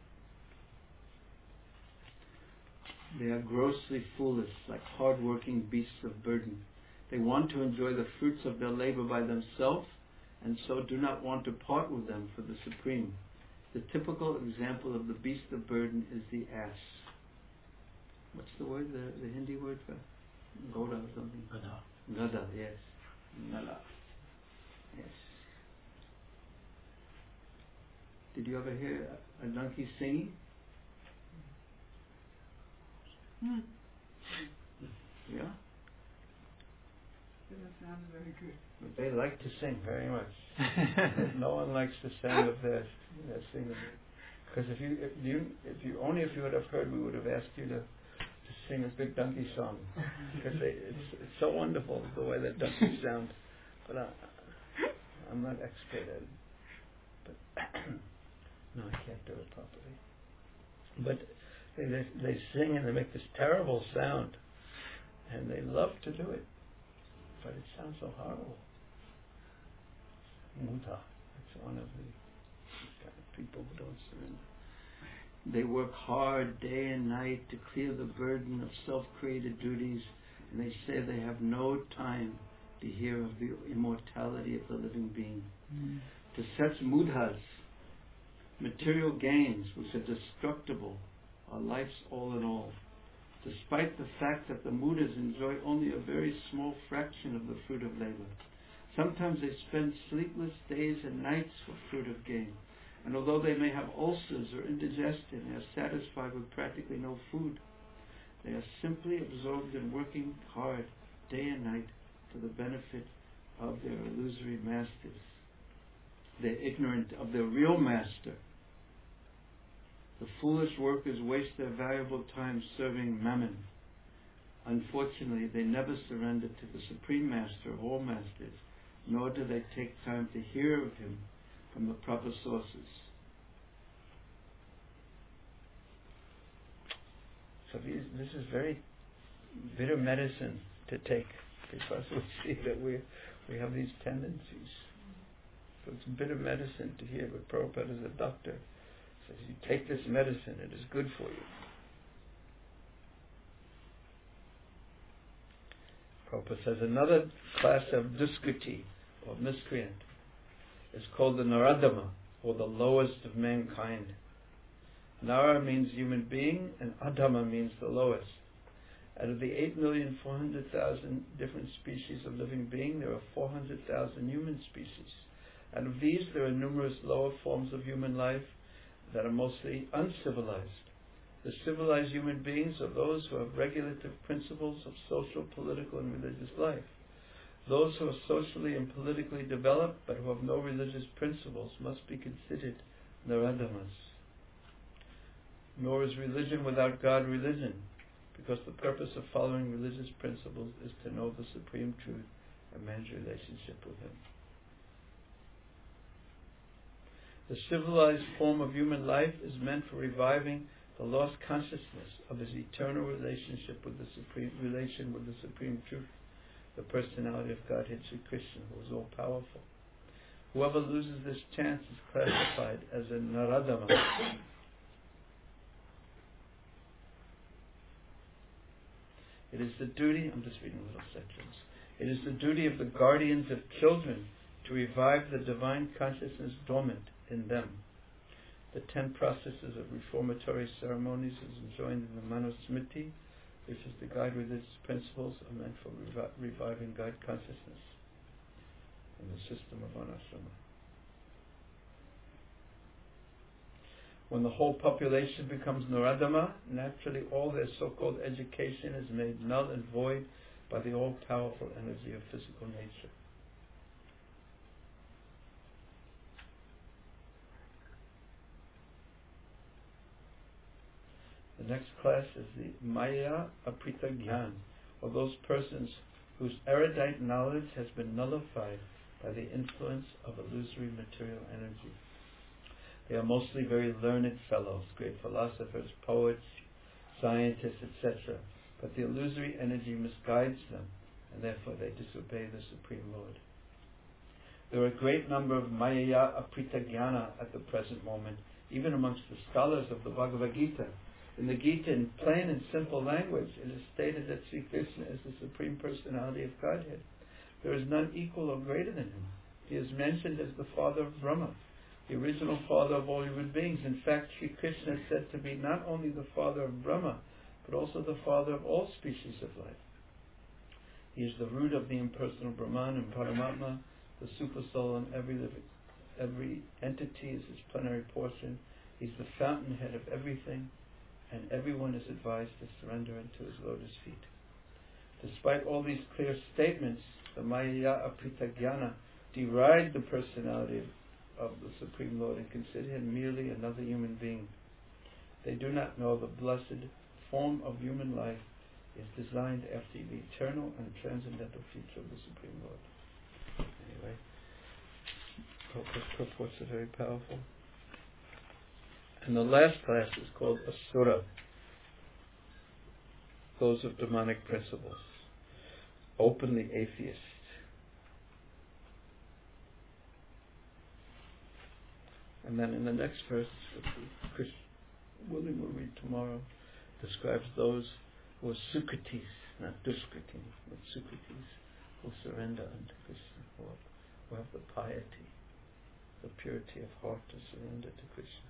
Speaker 1: They are grossly foolish, like hard-working beasts of burden. They want to enjoy the fruits of their labor by themselves, and so do not want to part with them for the Supreme. The typical example of the beast of burden is the ass. What's the word, the, the Hindi word for Goda or something?
Speaker 5: Gada.
Speaker 1: Gada, yes. Nala. Yes. Did you ever hear a, a donkey singing?
Speaker 2: Mm.
Speaker 1: Yeah?
Speaker 2: Doesn't sound very good.
Speaker 1: But they like to sing very much. No one likes the sound of their, their singing. Because if you, if you, if you only if you would have heard, we would have asked you to, to sing a big donkey song. Because they, it's it's so wonderful the way that donkeys sound. But I, I'm not expert at it. But no, I can't do it properly. But they, they they sing and they make this terrible sound, and they love to do it. But it sounds so horrible. Muta. That's one of the kind of people who don't surrender. They work hard day and night to clear the burden of self-created duties, and they say they have no time to hear of the immortality of the living being. Mm. To such mudhas, material gains which are destructible are life's all in all, despite the fact that the mudas enjoy only a very small fraction of the fruit of labor. Sometimes they spend sleepless days and nights for fruit of gain, and although they may have ulcers or indigestion, they are satisfied with practically no food. They are simply absorbed in working hard day and night for the benefit of their illusory masters. They're ignorant of their real master. The foolish workers waste their valuable time serving Mammon. Unfortunately, they never surrender to the Supreme Master of all masters, nor do they take time to hear of him from the proper sources. So these, this is very bitter medicine to take, because we see that we we have these tendencies. So it's bitter medicine to hear, but Prabhupada is a doctor. Says you take this medicine, it is good for you. Prabhupada says another class of duskuti, or miscreant, is called the Naradama, or the lowest of mankind. Nara means human being, and Adama means the lowest. Out of the eight million four hundred thousand different species of living being, there are four hundred thousand human species. Out of these, there are numerous lower forms of human life that are mostly uncivilized. The civilized human beings are those who have regulative principles of social, political, and religious life. Those who are socially and politically developed but who have no religious principles must be considered Naradamas. Nor is religion without God religion, because the purpose of following religious principles is to know the supreme truth and man's relationship with Him. The civilized form of human life is meant for reviving the lost consciousness of his eternal relationship with the supreme relation with the supreme truth, the personality of Godhead Sri Krishna, who is all powerful. Whoever loses this chance is classified as a Naradama. It is the duty, I'm just reading little sections. It is the duty of the guardians of children to revive the divine consciousness dormant in them. The ten processes of reformatory ceremonies is enjoined in the Manusmriti, which is the guide religious principles are meant for revi- reviving God consciousness in the system of Varnashrama. When the whole population becomes Naradama, naturally all their so-called education is made null and void by the all-powerful energy of physical nature. The next class is the Maya Aprita Gyan, or those persons whose erudite knowledge has been nullified by the influence of illusory material energy. They are mostly very learned fellows, great philosophers, poets, scientists, et cetera. But the illusory energy misguides them, and therefore they disobey the Supreme Lord. There are a great number of Maya Aprita Jnana at the present moment, even amongst the scholars of the Bhagavad Gita. In the Gita, in plain and simple language, it is stated that Sri Krishna is the Supreme Personality of Godhead. There is none equal or greater than Him. He is mentioned as the Father of Brahma, the original Father of all human beings. In fact, Sri Krishna is said to be not only the Father of Brahma, but also the Father of all species of life. He is the root of the impersonal Brahman and Paramatma, the super soul, and every living, every entity is His plenary portion. He is the fountainhead of everything, and everyone is advised to surrender into His lotus feet. Despite all these clear statements, the Maya Aprithagyana deride the personality of the Supreme Lord and consider him merely another human being. They do not know the blessed form of human life is designed after the eternal and transcendental future of the Supreme Lord. Anyway, Prabhupada's purports are very powerful. And the last class is called Asura, those of demonic principles, openly atheist. And then in the next verse, which Chris William will read tomorrow, describes those who are Sukritis, not Duskritis, but Sukritis, who surrender unto Krishna, who have, who have the piety, the purity of heart to surrender to Krishna.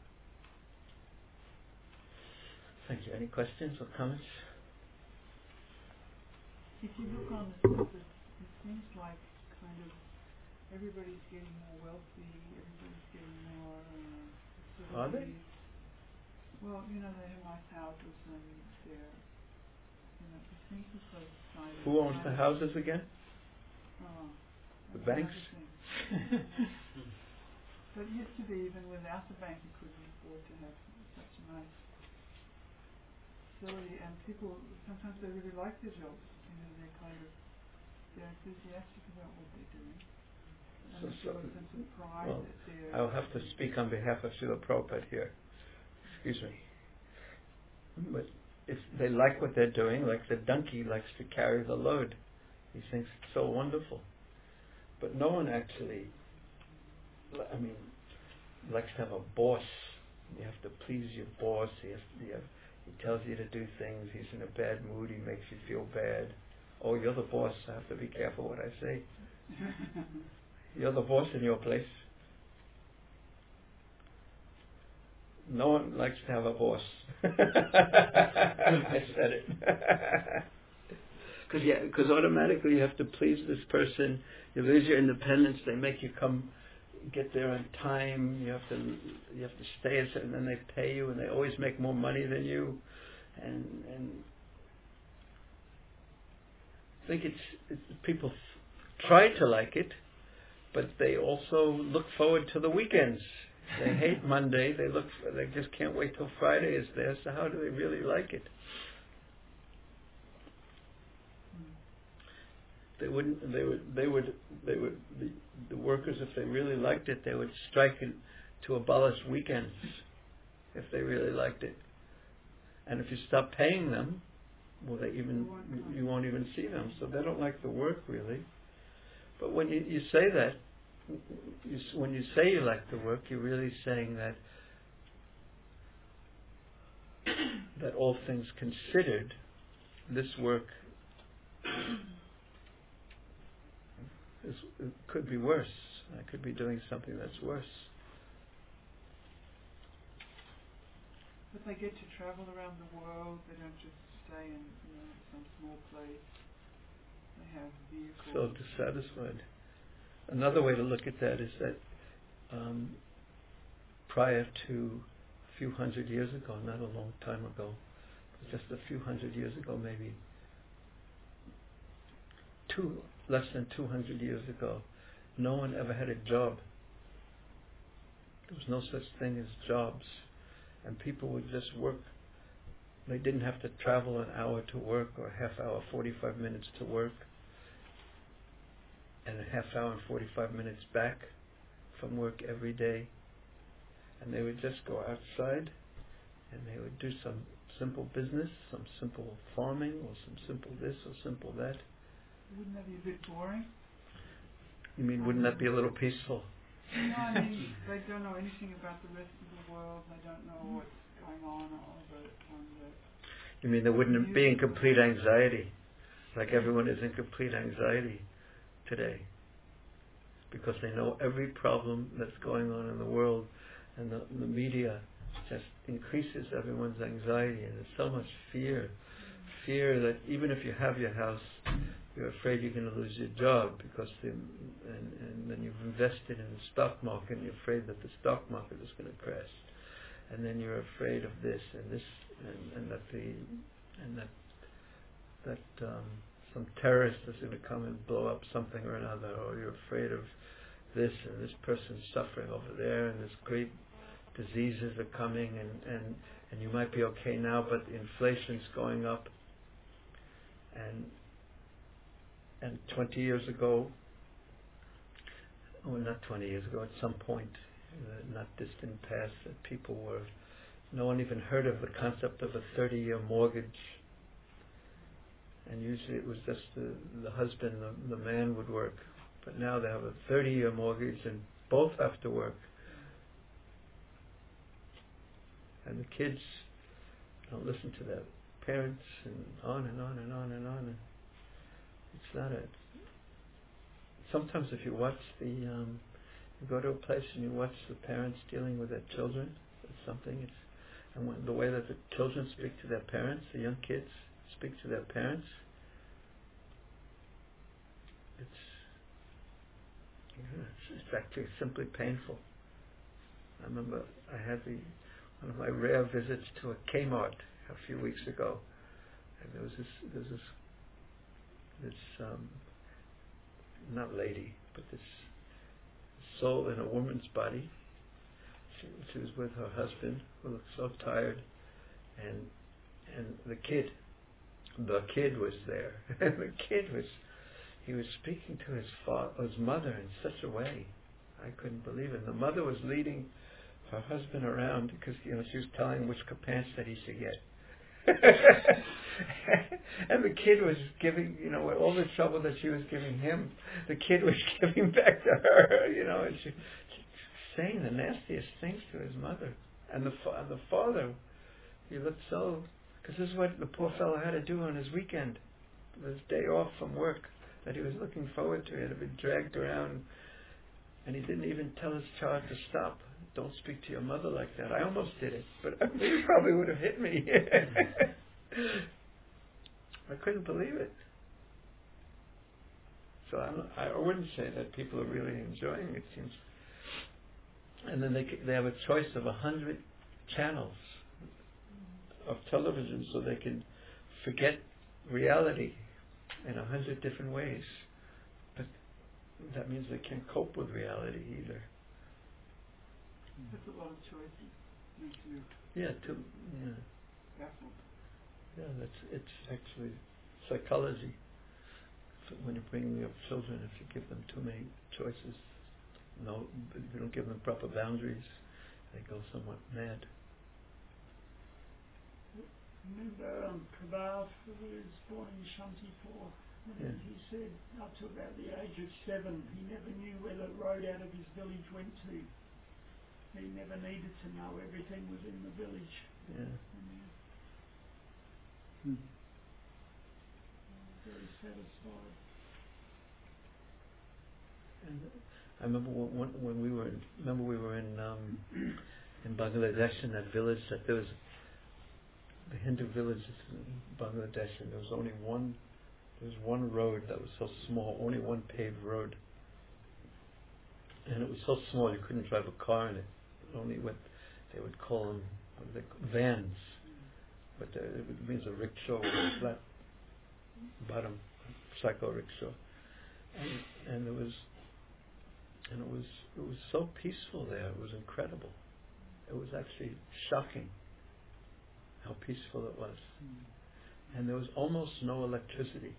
Speaker 1: Thank you. Any questions or comments?
Speaker 2: If you look on the surface, it seems like kind of everybody's getting more wealthy, everybody's getting more uh,
Speaker 1: Are they?
Speaker 2: Well, you know, they have nice houses and they're, you know, it seems as though society...
Speaker 1: Who owns the houses again?
Speaker 2: Oh,
Speaker 1: the banks?
Speaker 2: But it used to be even without the bank you couldn't afford to have such a nice facility, and people, sometimes they really like their jobs. You know, they're kind of, they're enthusiastic about what they're doing. And
Speaker 1: So,
Speaker 2: they feel a sense of pride
Speaker 1: well,
Speaker 2: that they're...
Speaker 1: I'll have to speak on behalf of Srila Prabhupada here. Excuse me. But if they like what they're doing, like the donkey likes to carry the load, he thinks it's so wonderful. But no one actually, I mean, likes to have a boss. You have to please your boss. He, has, you have, he tells you to do things. He's in a bad mood. He makes you feel bad. Oh, you're the boss. I have to be careful what I say. You're the boss in your place. No one likes to have a boss. I said it. Because yeah, because automatically you have to please this person. You lose your independence. They make you come, get there on time. You have to, you have to stay, and then they pay you, and they always make more money than you. And and I think it's, it's people f- try to like it, but they also look forward to the weekends. They hate Monday. They look. For, they just can't wait till Friday is there. So how do they really like it? They wouldn't. They would. They would. They would. The, the workers, if they really liked it, they would strike it to abolish weekends. If they really liked it, and if you stop paying them, well, they even you won't even see them. So they don't like the work really. But when you, you say that. You, when you say you like the work, you're really saying that that all things considered, this work is, it could be worse. I could be doing something that's worse.
Speaker 2: But they get to travel around the world. They don't just stay in, you know, some small place. They have vehicles.
Speaker 1: So dissatisfied. Another way to look at that is that um, prior to a few hundred years ago, not a long time ago, just a few hundred years ago, maybe two, less than two hundred years ago, no one ever had a job. There was no such thing as jobs, and people would just work. They didn't have to travel an hour to work or a half hour, forty-five minutes to work, and a half hour and forty-five minutes back from work every day. And they would just go outside and they would do some simple business, some simple farming, or some simple this or simple that.
Speaker 2: Wouldn't that be a bit boring?
Speaker 1: You mean, wouldn't that be a little peaceful?
Speaker 2: No, I mean, they don't know anything about the rest of the world. They don't know what's going on over on the...
Speaker 1: You mean they wouldn't be in complete anxiety, like everyone is in complete anxiety today, because they know every problem that's going on in the world, and the, the media just increases everyone's anxiety, and there's so much fear, fear that even if you have your house, you're afraid you're going to lose your job because the, and, and then you've invested in the stock market, and you're afraid that the stock market is going to crash, and then you're afraid of this and this, and, and that the and that that um, some terrorist is going to come and blow up something or another, or you're afraid of this and this person's suffering over there, and this great diseases are coming, and, and, and you might be okay now, but inflation's going up. And and twenty years ago, or not twenty years ago, at some point, uh, not distant past, that people were, no one even heard of the concept of a thirty-year mortgage. And usually it was just the, the husband, the, the man would work. But now they have a thirty-year mortgage and both have to work. And the kids don't listen to their parents, and on and on and on and on. And it's not a... Sometimes if you watch the... Um, you go to a place and you watch the parents dealing with their children, it's something. It's, and when, the way that the children speak to their parents, the young kids speak to their parents, it's, yeah, it's, it's actually simply painful. I remember I had the one of my rare visits to a Kmart a few weeks ago, and there was this, there was this, this um, not lady, but this soul in a woman's body. She, she was with her husband, who looked so tired, and and the kid, the kid was there, and the kid was, he was speaking to his father, his mother, in such a way, I couldn't believe it. And the mother was leading her husband around because, you know, she was telling him which pants that he should get. And the kid was giving, you know, all the trouble that she was giving him, the kid was giving back to her, you know, and she, she saying the nastiest things to his mother. And the fa- the father, he looked so, because this is what the poor fellow had to do on his weekend, his day off from work that he was looking forward to. He had been dragged around, and he didn't even tell his child to stop. Don't speak to your mother like that. I almost did it, but he probably would have hit me. I couldn't believe it. So I'm, I wouldn't say that people are really enjoying it. Seems, and then they they have a choice of a hundred channels of television, so they can forget reality in a hundred different ways. But that means they can't cope with reality either.
Speaker 2: That's a lot of choices. Makes you
Speaker 1: Yeah, to, yeah,
Speaker 2: baffled.
Speaker 1: yeah. That's it's actually psychology. So when you're bringing up children, if you give them too many choices, no, if you don't give them proper boundaries, they go somewhat mad.
Speaker 2: Remember um, Kabbalah, who was born in Shantipur, and
Speaker 1: Yeah.
Speaker 2: he said up to about the age of seven, he never knew where the road out of his village went to. He never needed to know, everything was in the village.
Speaker 1: Yeah.
Speaker 2: And,
Speaker 5: Hmm.
Speaker 2: uh, very satisfied.
Speaker 1: And I remember when, when we were in, remember we were in um, in Bangladesh, in that village, that there was the Hindu villages in Bangladesh, and there was only one there was one road that was so small, only one paved road, and it was so small you couldn't drive a car in it. Only what they would call them what are they call, vans, but uh, it means a rickshaw with a flat bottom, cycle rickshaw, and and there was. And it was it was so peaceful there. It was incredible. It was actually shocking how peaceful it was. Mm. And there was almost no electricity.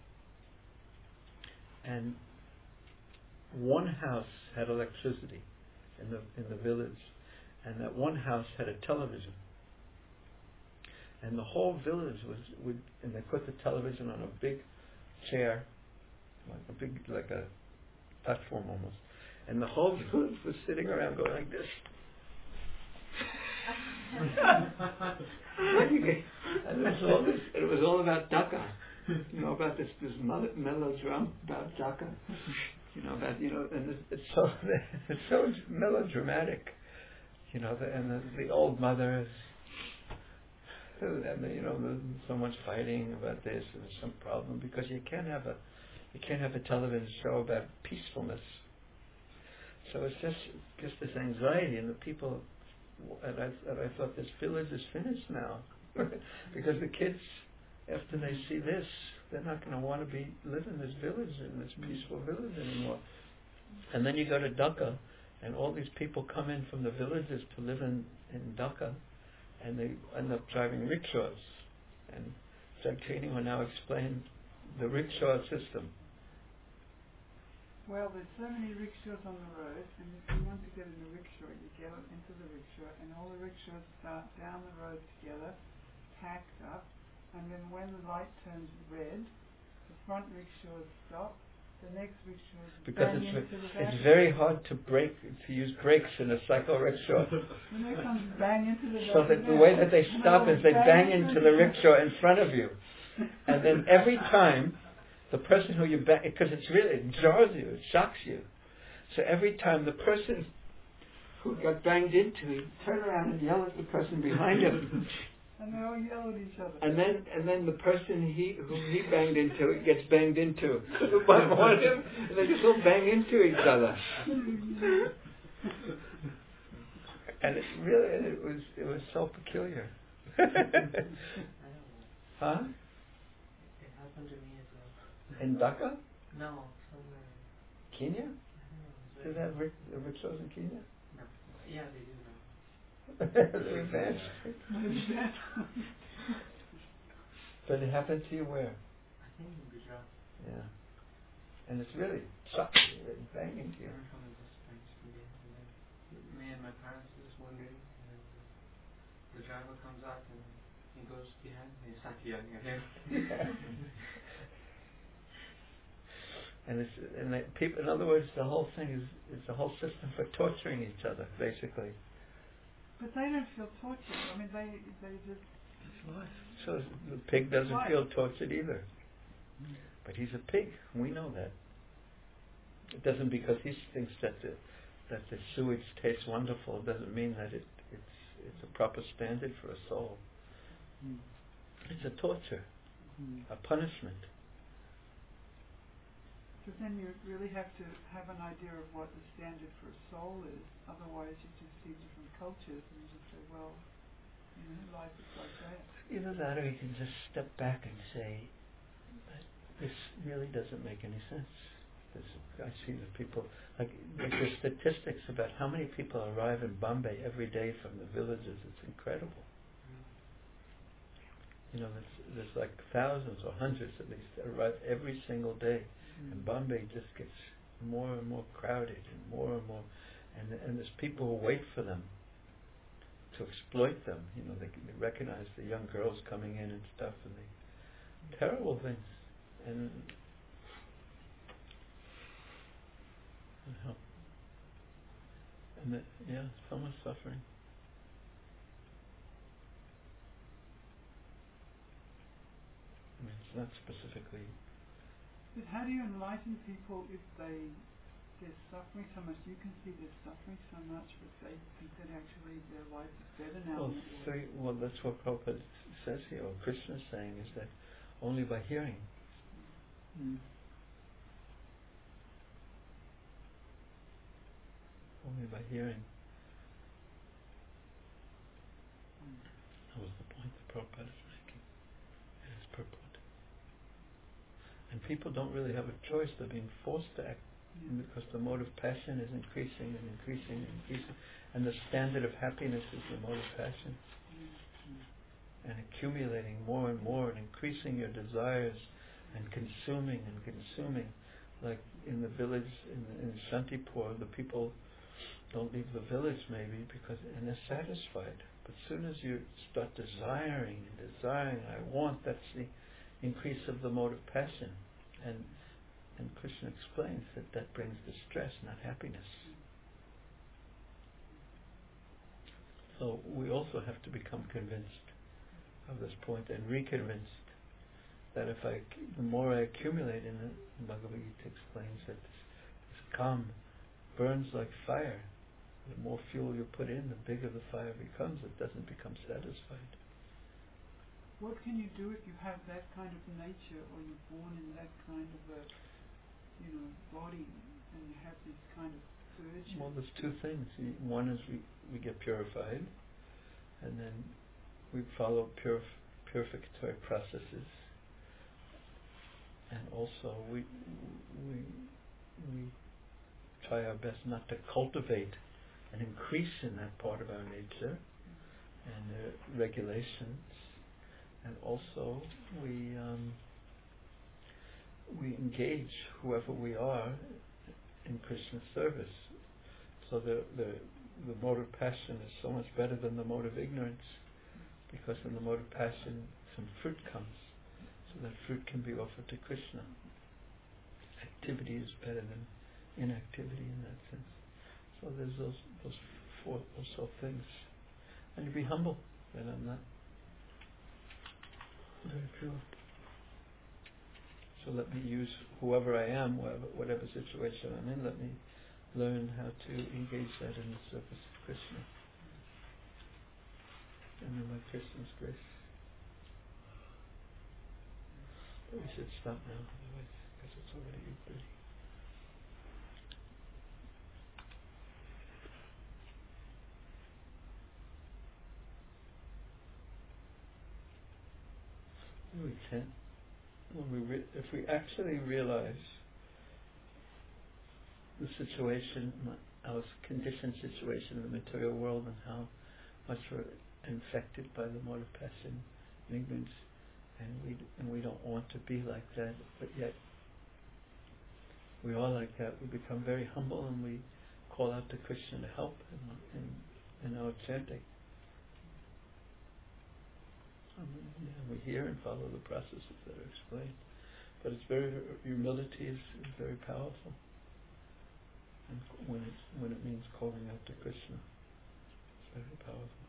Speaker 1: And one house had electricity in the in the village, and that one house had a television. And the whole village was would and they put the television on a big chair, like a big like a platform almost. And the whole village was sitting around going like this. And it was all this, it was all about Dhaka. You know, about this this melodrama about Dhaka. You know, about you know, and it's, it's so it's so melodramatic. You know, the, and the, the old mothers. And you know, there's so much fighting about this, and there's some problem because you can't have a you can't have a television show about peacefulness. So it's just just this anxiety, and the people, and I, and I thought this village is finished now, because the kids after they see this, they're not going to want to be live in this village, in this peaceful village anymore. And then you go to Dhaka, and all these people come in from the villages to live in, in Dhaka, and they end up driving rickshaws. And Jagtini will now explain the rickshaw system.
Speaker 5: Well, there's so many rickshaws on the road, and if you want to get in a rickshaw, you get into the rickshaw, and all the rickshaws start down the road together, packed up, and then when the light turns red, the front rickshaws stop, the next rickshaws
Speaker 1: because
Speaker 5: bang
Speaker 1: it's
Speaker 5: into the back.
Speaker 1: it's very hard to break to use brakes in a cycle rickshaw.
Speaker 5: And they come bang into the
Speaker 1: So
Speaker 5: back
Speaker 1: that
Speaker 5: of
Speaker 1: the
Speaker 5: the
Speaker 1: way
Speaker 5: back.
Speaker 1: that they stop is they bang into the rickshaw in front of you, and then every time the person who you bang, because it's really it jars you, it shocks you. So every time the person who got banged into, he turn around and yell at the person behind him.
Speaker 5: And they all yell at each other.
Speaker 1: And then, and then the person he whom he banged into gets banged into behind him, and they just all bang into each other. And it really, it was, it was so peculiar. Huh?
Speaker 3: It happened to me as well.
Speaker 1: In Dhaka,
Speaker 3: No, somewhere.
Speaker 1: Kenya?
Speaker 3: I
Speaker 1: Do they have rick, rickshaws in Kenya?
Speaker 3: No. Yeah, they do now.
Speaker 1: They're advanced. But it happened to you where?
Speaker 3: I think in Gujarat.
Speaker 1: Yeah. And it's really shocking, it's banging to you.
Speaker 3: I from this place today, and then me and my parents were just wondering, and the driver comes out and he goes behind me and starts yelling at him.
Speaker 1: And it's and they, people. In other words, the whole thing is is a whole system for torturing each other, basically.
Speaker 5: But they don't feel tortured. I mean, they they just.
Speaker 1: It's life. So the pig doesn't
Speaker 5: life.
Speaker 1: feel tortured either. But he's a pig. We know that. It doesn't because he thinks that the that the sewage tastes wonderful. It doesn't mean that it it's it's a proper standard for a soul.
Speaker 5: Mm.
Speaker 1: It's a torture,
Speaker 5: Mm.
Speaker 1: a punishment.
Speaker 5: But then you really have to have an idea of what the standard for a soul is. Otherwise, you just see different cultures and you just say, well, you know, life is like that.
Speaker 1: Either that, or you can just step back and say, this really doesn't make any sense. This, I see the people, like there's statistics about how many people arrive in Bombay every day from the villages. It's incredible. You know, there's, there's like thousands or hundreds at least that arrive every single day. Mm. And Bombay just gets more and more crowded and more and more, and and there's people who wait for them to exploit them. You know, they, they recognize the young girls coming in and stuff, and they terrible things. And and the, yeah, so much suffering. I mean, it's not specifically.
Speaker 5: But how do you enlighten people if they they're suffering so much? You can see they're suffering so much, but they think that actually their life is better now.
Speaker 1: Well, so, well that's what Prabhupada says here, or Krishna is saying, is that only by hearing.
Speaker 5: Mm.
Speaker 1: Only by hearing.
Speaker 5: Mm.
Speaker 1: That was the point that Prabhupada is making. It is purport. And people don't really have a choice. They're being forced to act yeah. because the mode of passion is increasing and increasing and increasing. And the standard of happiness is the mode of passion. Mm-hmm. And accumulating more and more and increasing your desires and consuming and consuming. Like in the village, in, in Shantipur, the people don't leave the village maybe because, and they're satisfied. But as soon as you start desiring and desiring, I want, that's the increase of the mode of passion. And and Krishna explains that that brings distress, not happiness. So we also have to become convinced of this point and reconvinced that if I, the more I accumulate in it, Bhagavad Gita explains that this, this kam burns like fire. The more fuel you put in, the bigger the fire becomes. It doesn't become satisfied.
Speaker 5: What can you do if you have that kind of nature, or you're born in that kind of a, you know, body, and you have these kind of urges?
Speaker 1: Well, there's two things. One is we, we get purified, and then we follow pure purificatory processes, and also we we we try our best not to cultivate an increase in that part of our nature and the regulations, and also we um, we engage whoever we are in Krishna service. So the the the mode of passion is so much better than the mode of ignorance, because in the mode of passion some fruit comes, so that fruit can be offered to Krishna. Activity is better than inactivity in that sense. So there's those those four or so things, and you be humble that I'm not very pure. So let me use whoever I am, whatever, whatever situation I'm in. Let me learn how to engage that in the service of Krishna. And then by Krishna's grace. But we should stop now, otherwise, because it's already eight thirty. We can, when we re- if we actually realize the situation, our conditioned situation in the material world, and how much we're infected by the mode of passion and ignorance, and we and we don't want to be like that, but yet we are like that. We become very humble and we call out to Krishna to help in, in, in our chanting. And yeah, we hear and follow the processes that are explained, but it's very humility is, is very powerful. And when it when it means calling out to Krishna, it's very powerful.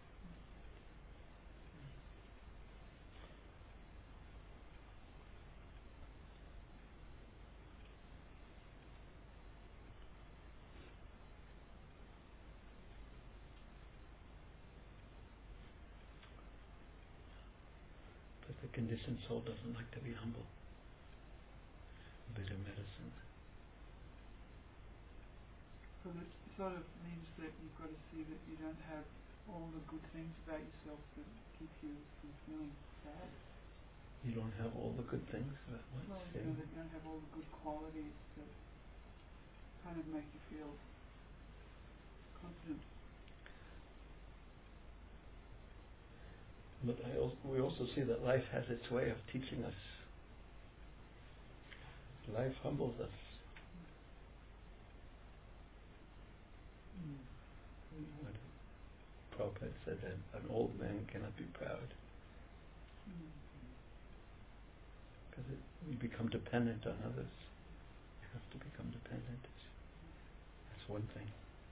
Speaker 1: But the conditioned soul doesn't like to be humble. Bitter medicine.
Speaker 5: So it sort of means that you've got to see that you don't have all the good things about yourself that keep you from feeling bad.
Speaker 1: You don't have all the good things about what?
Speaker 5: Well, you know, that you don't have all the good qualities that kind of make you feel confident.
Speaker 1: But I also, we also see that life has its way of teaching us. Life humbles us. Mm. What Prabhupada said that an old man cannot be proud. Because mm. you become dependent on others. You have to become dependent. That's one thing.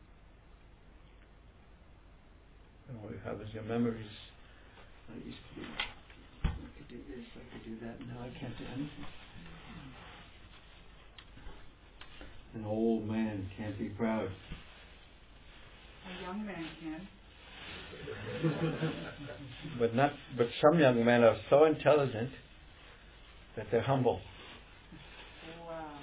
Speaker 1: And what you have is your memories. I used to be, I could do this, I could do that, now I can't do anything. An old man can't be proud.
Speaker 5: A young man can.
Speaker 1: but not. But some young men are so intelligent that they're humble.
Speaker 5: Wow.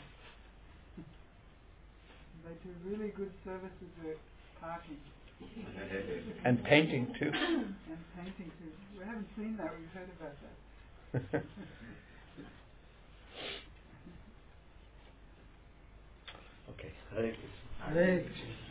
Speaker 5: They do really good services at parking.
Speaker 1: And painting too.
Speaker 5: And painting too. We haven't seen that, we've heard about that.
Speaker 1: Okay. Hare Krishna.
Speaker 5: Hare Krishna.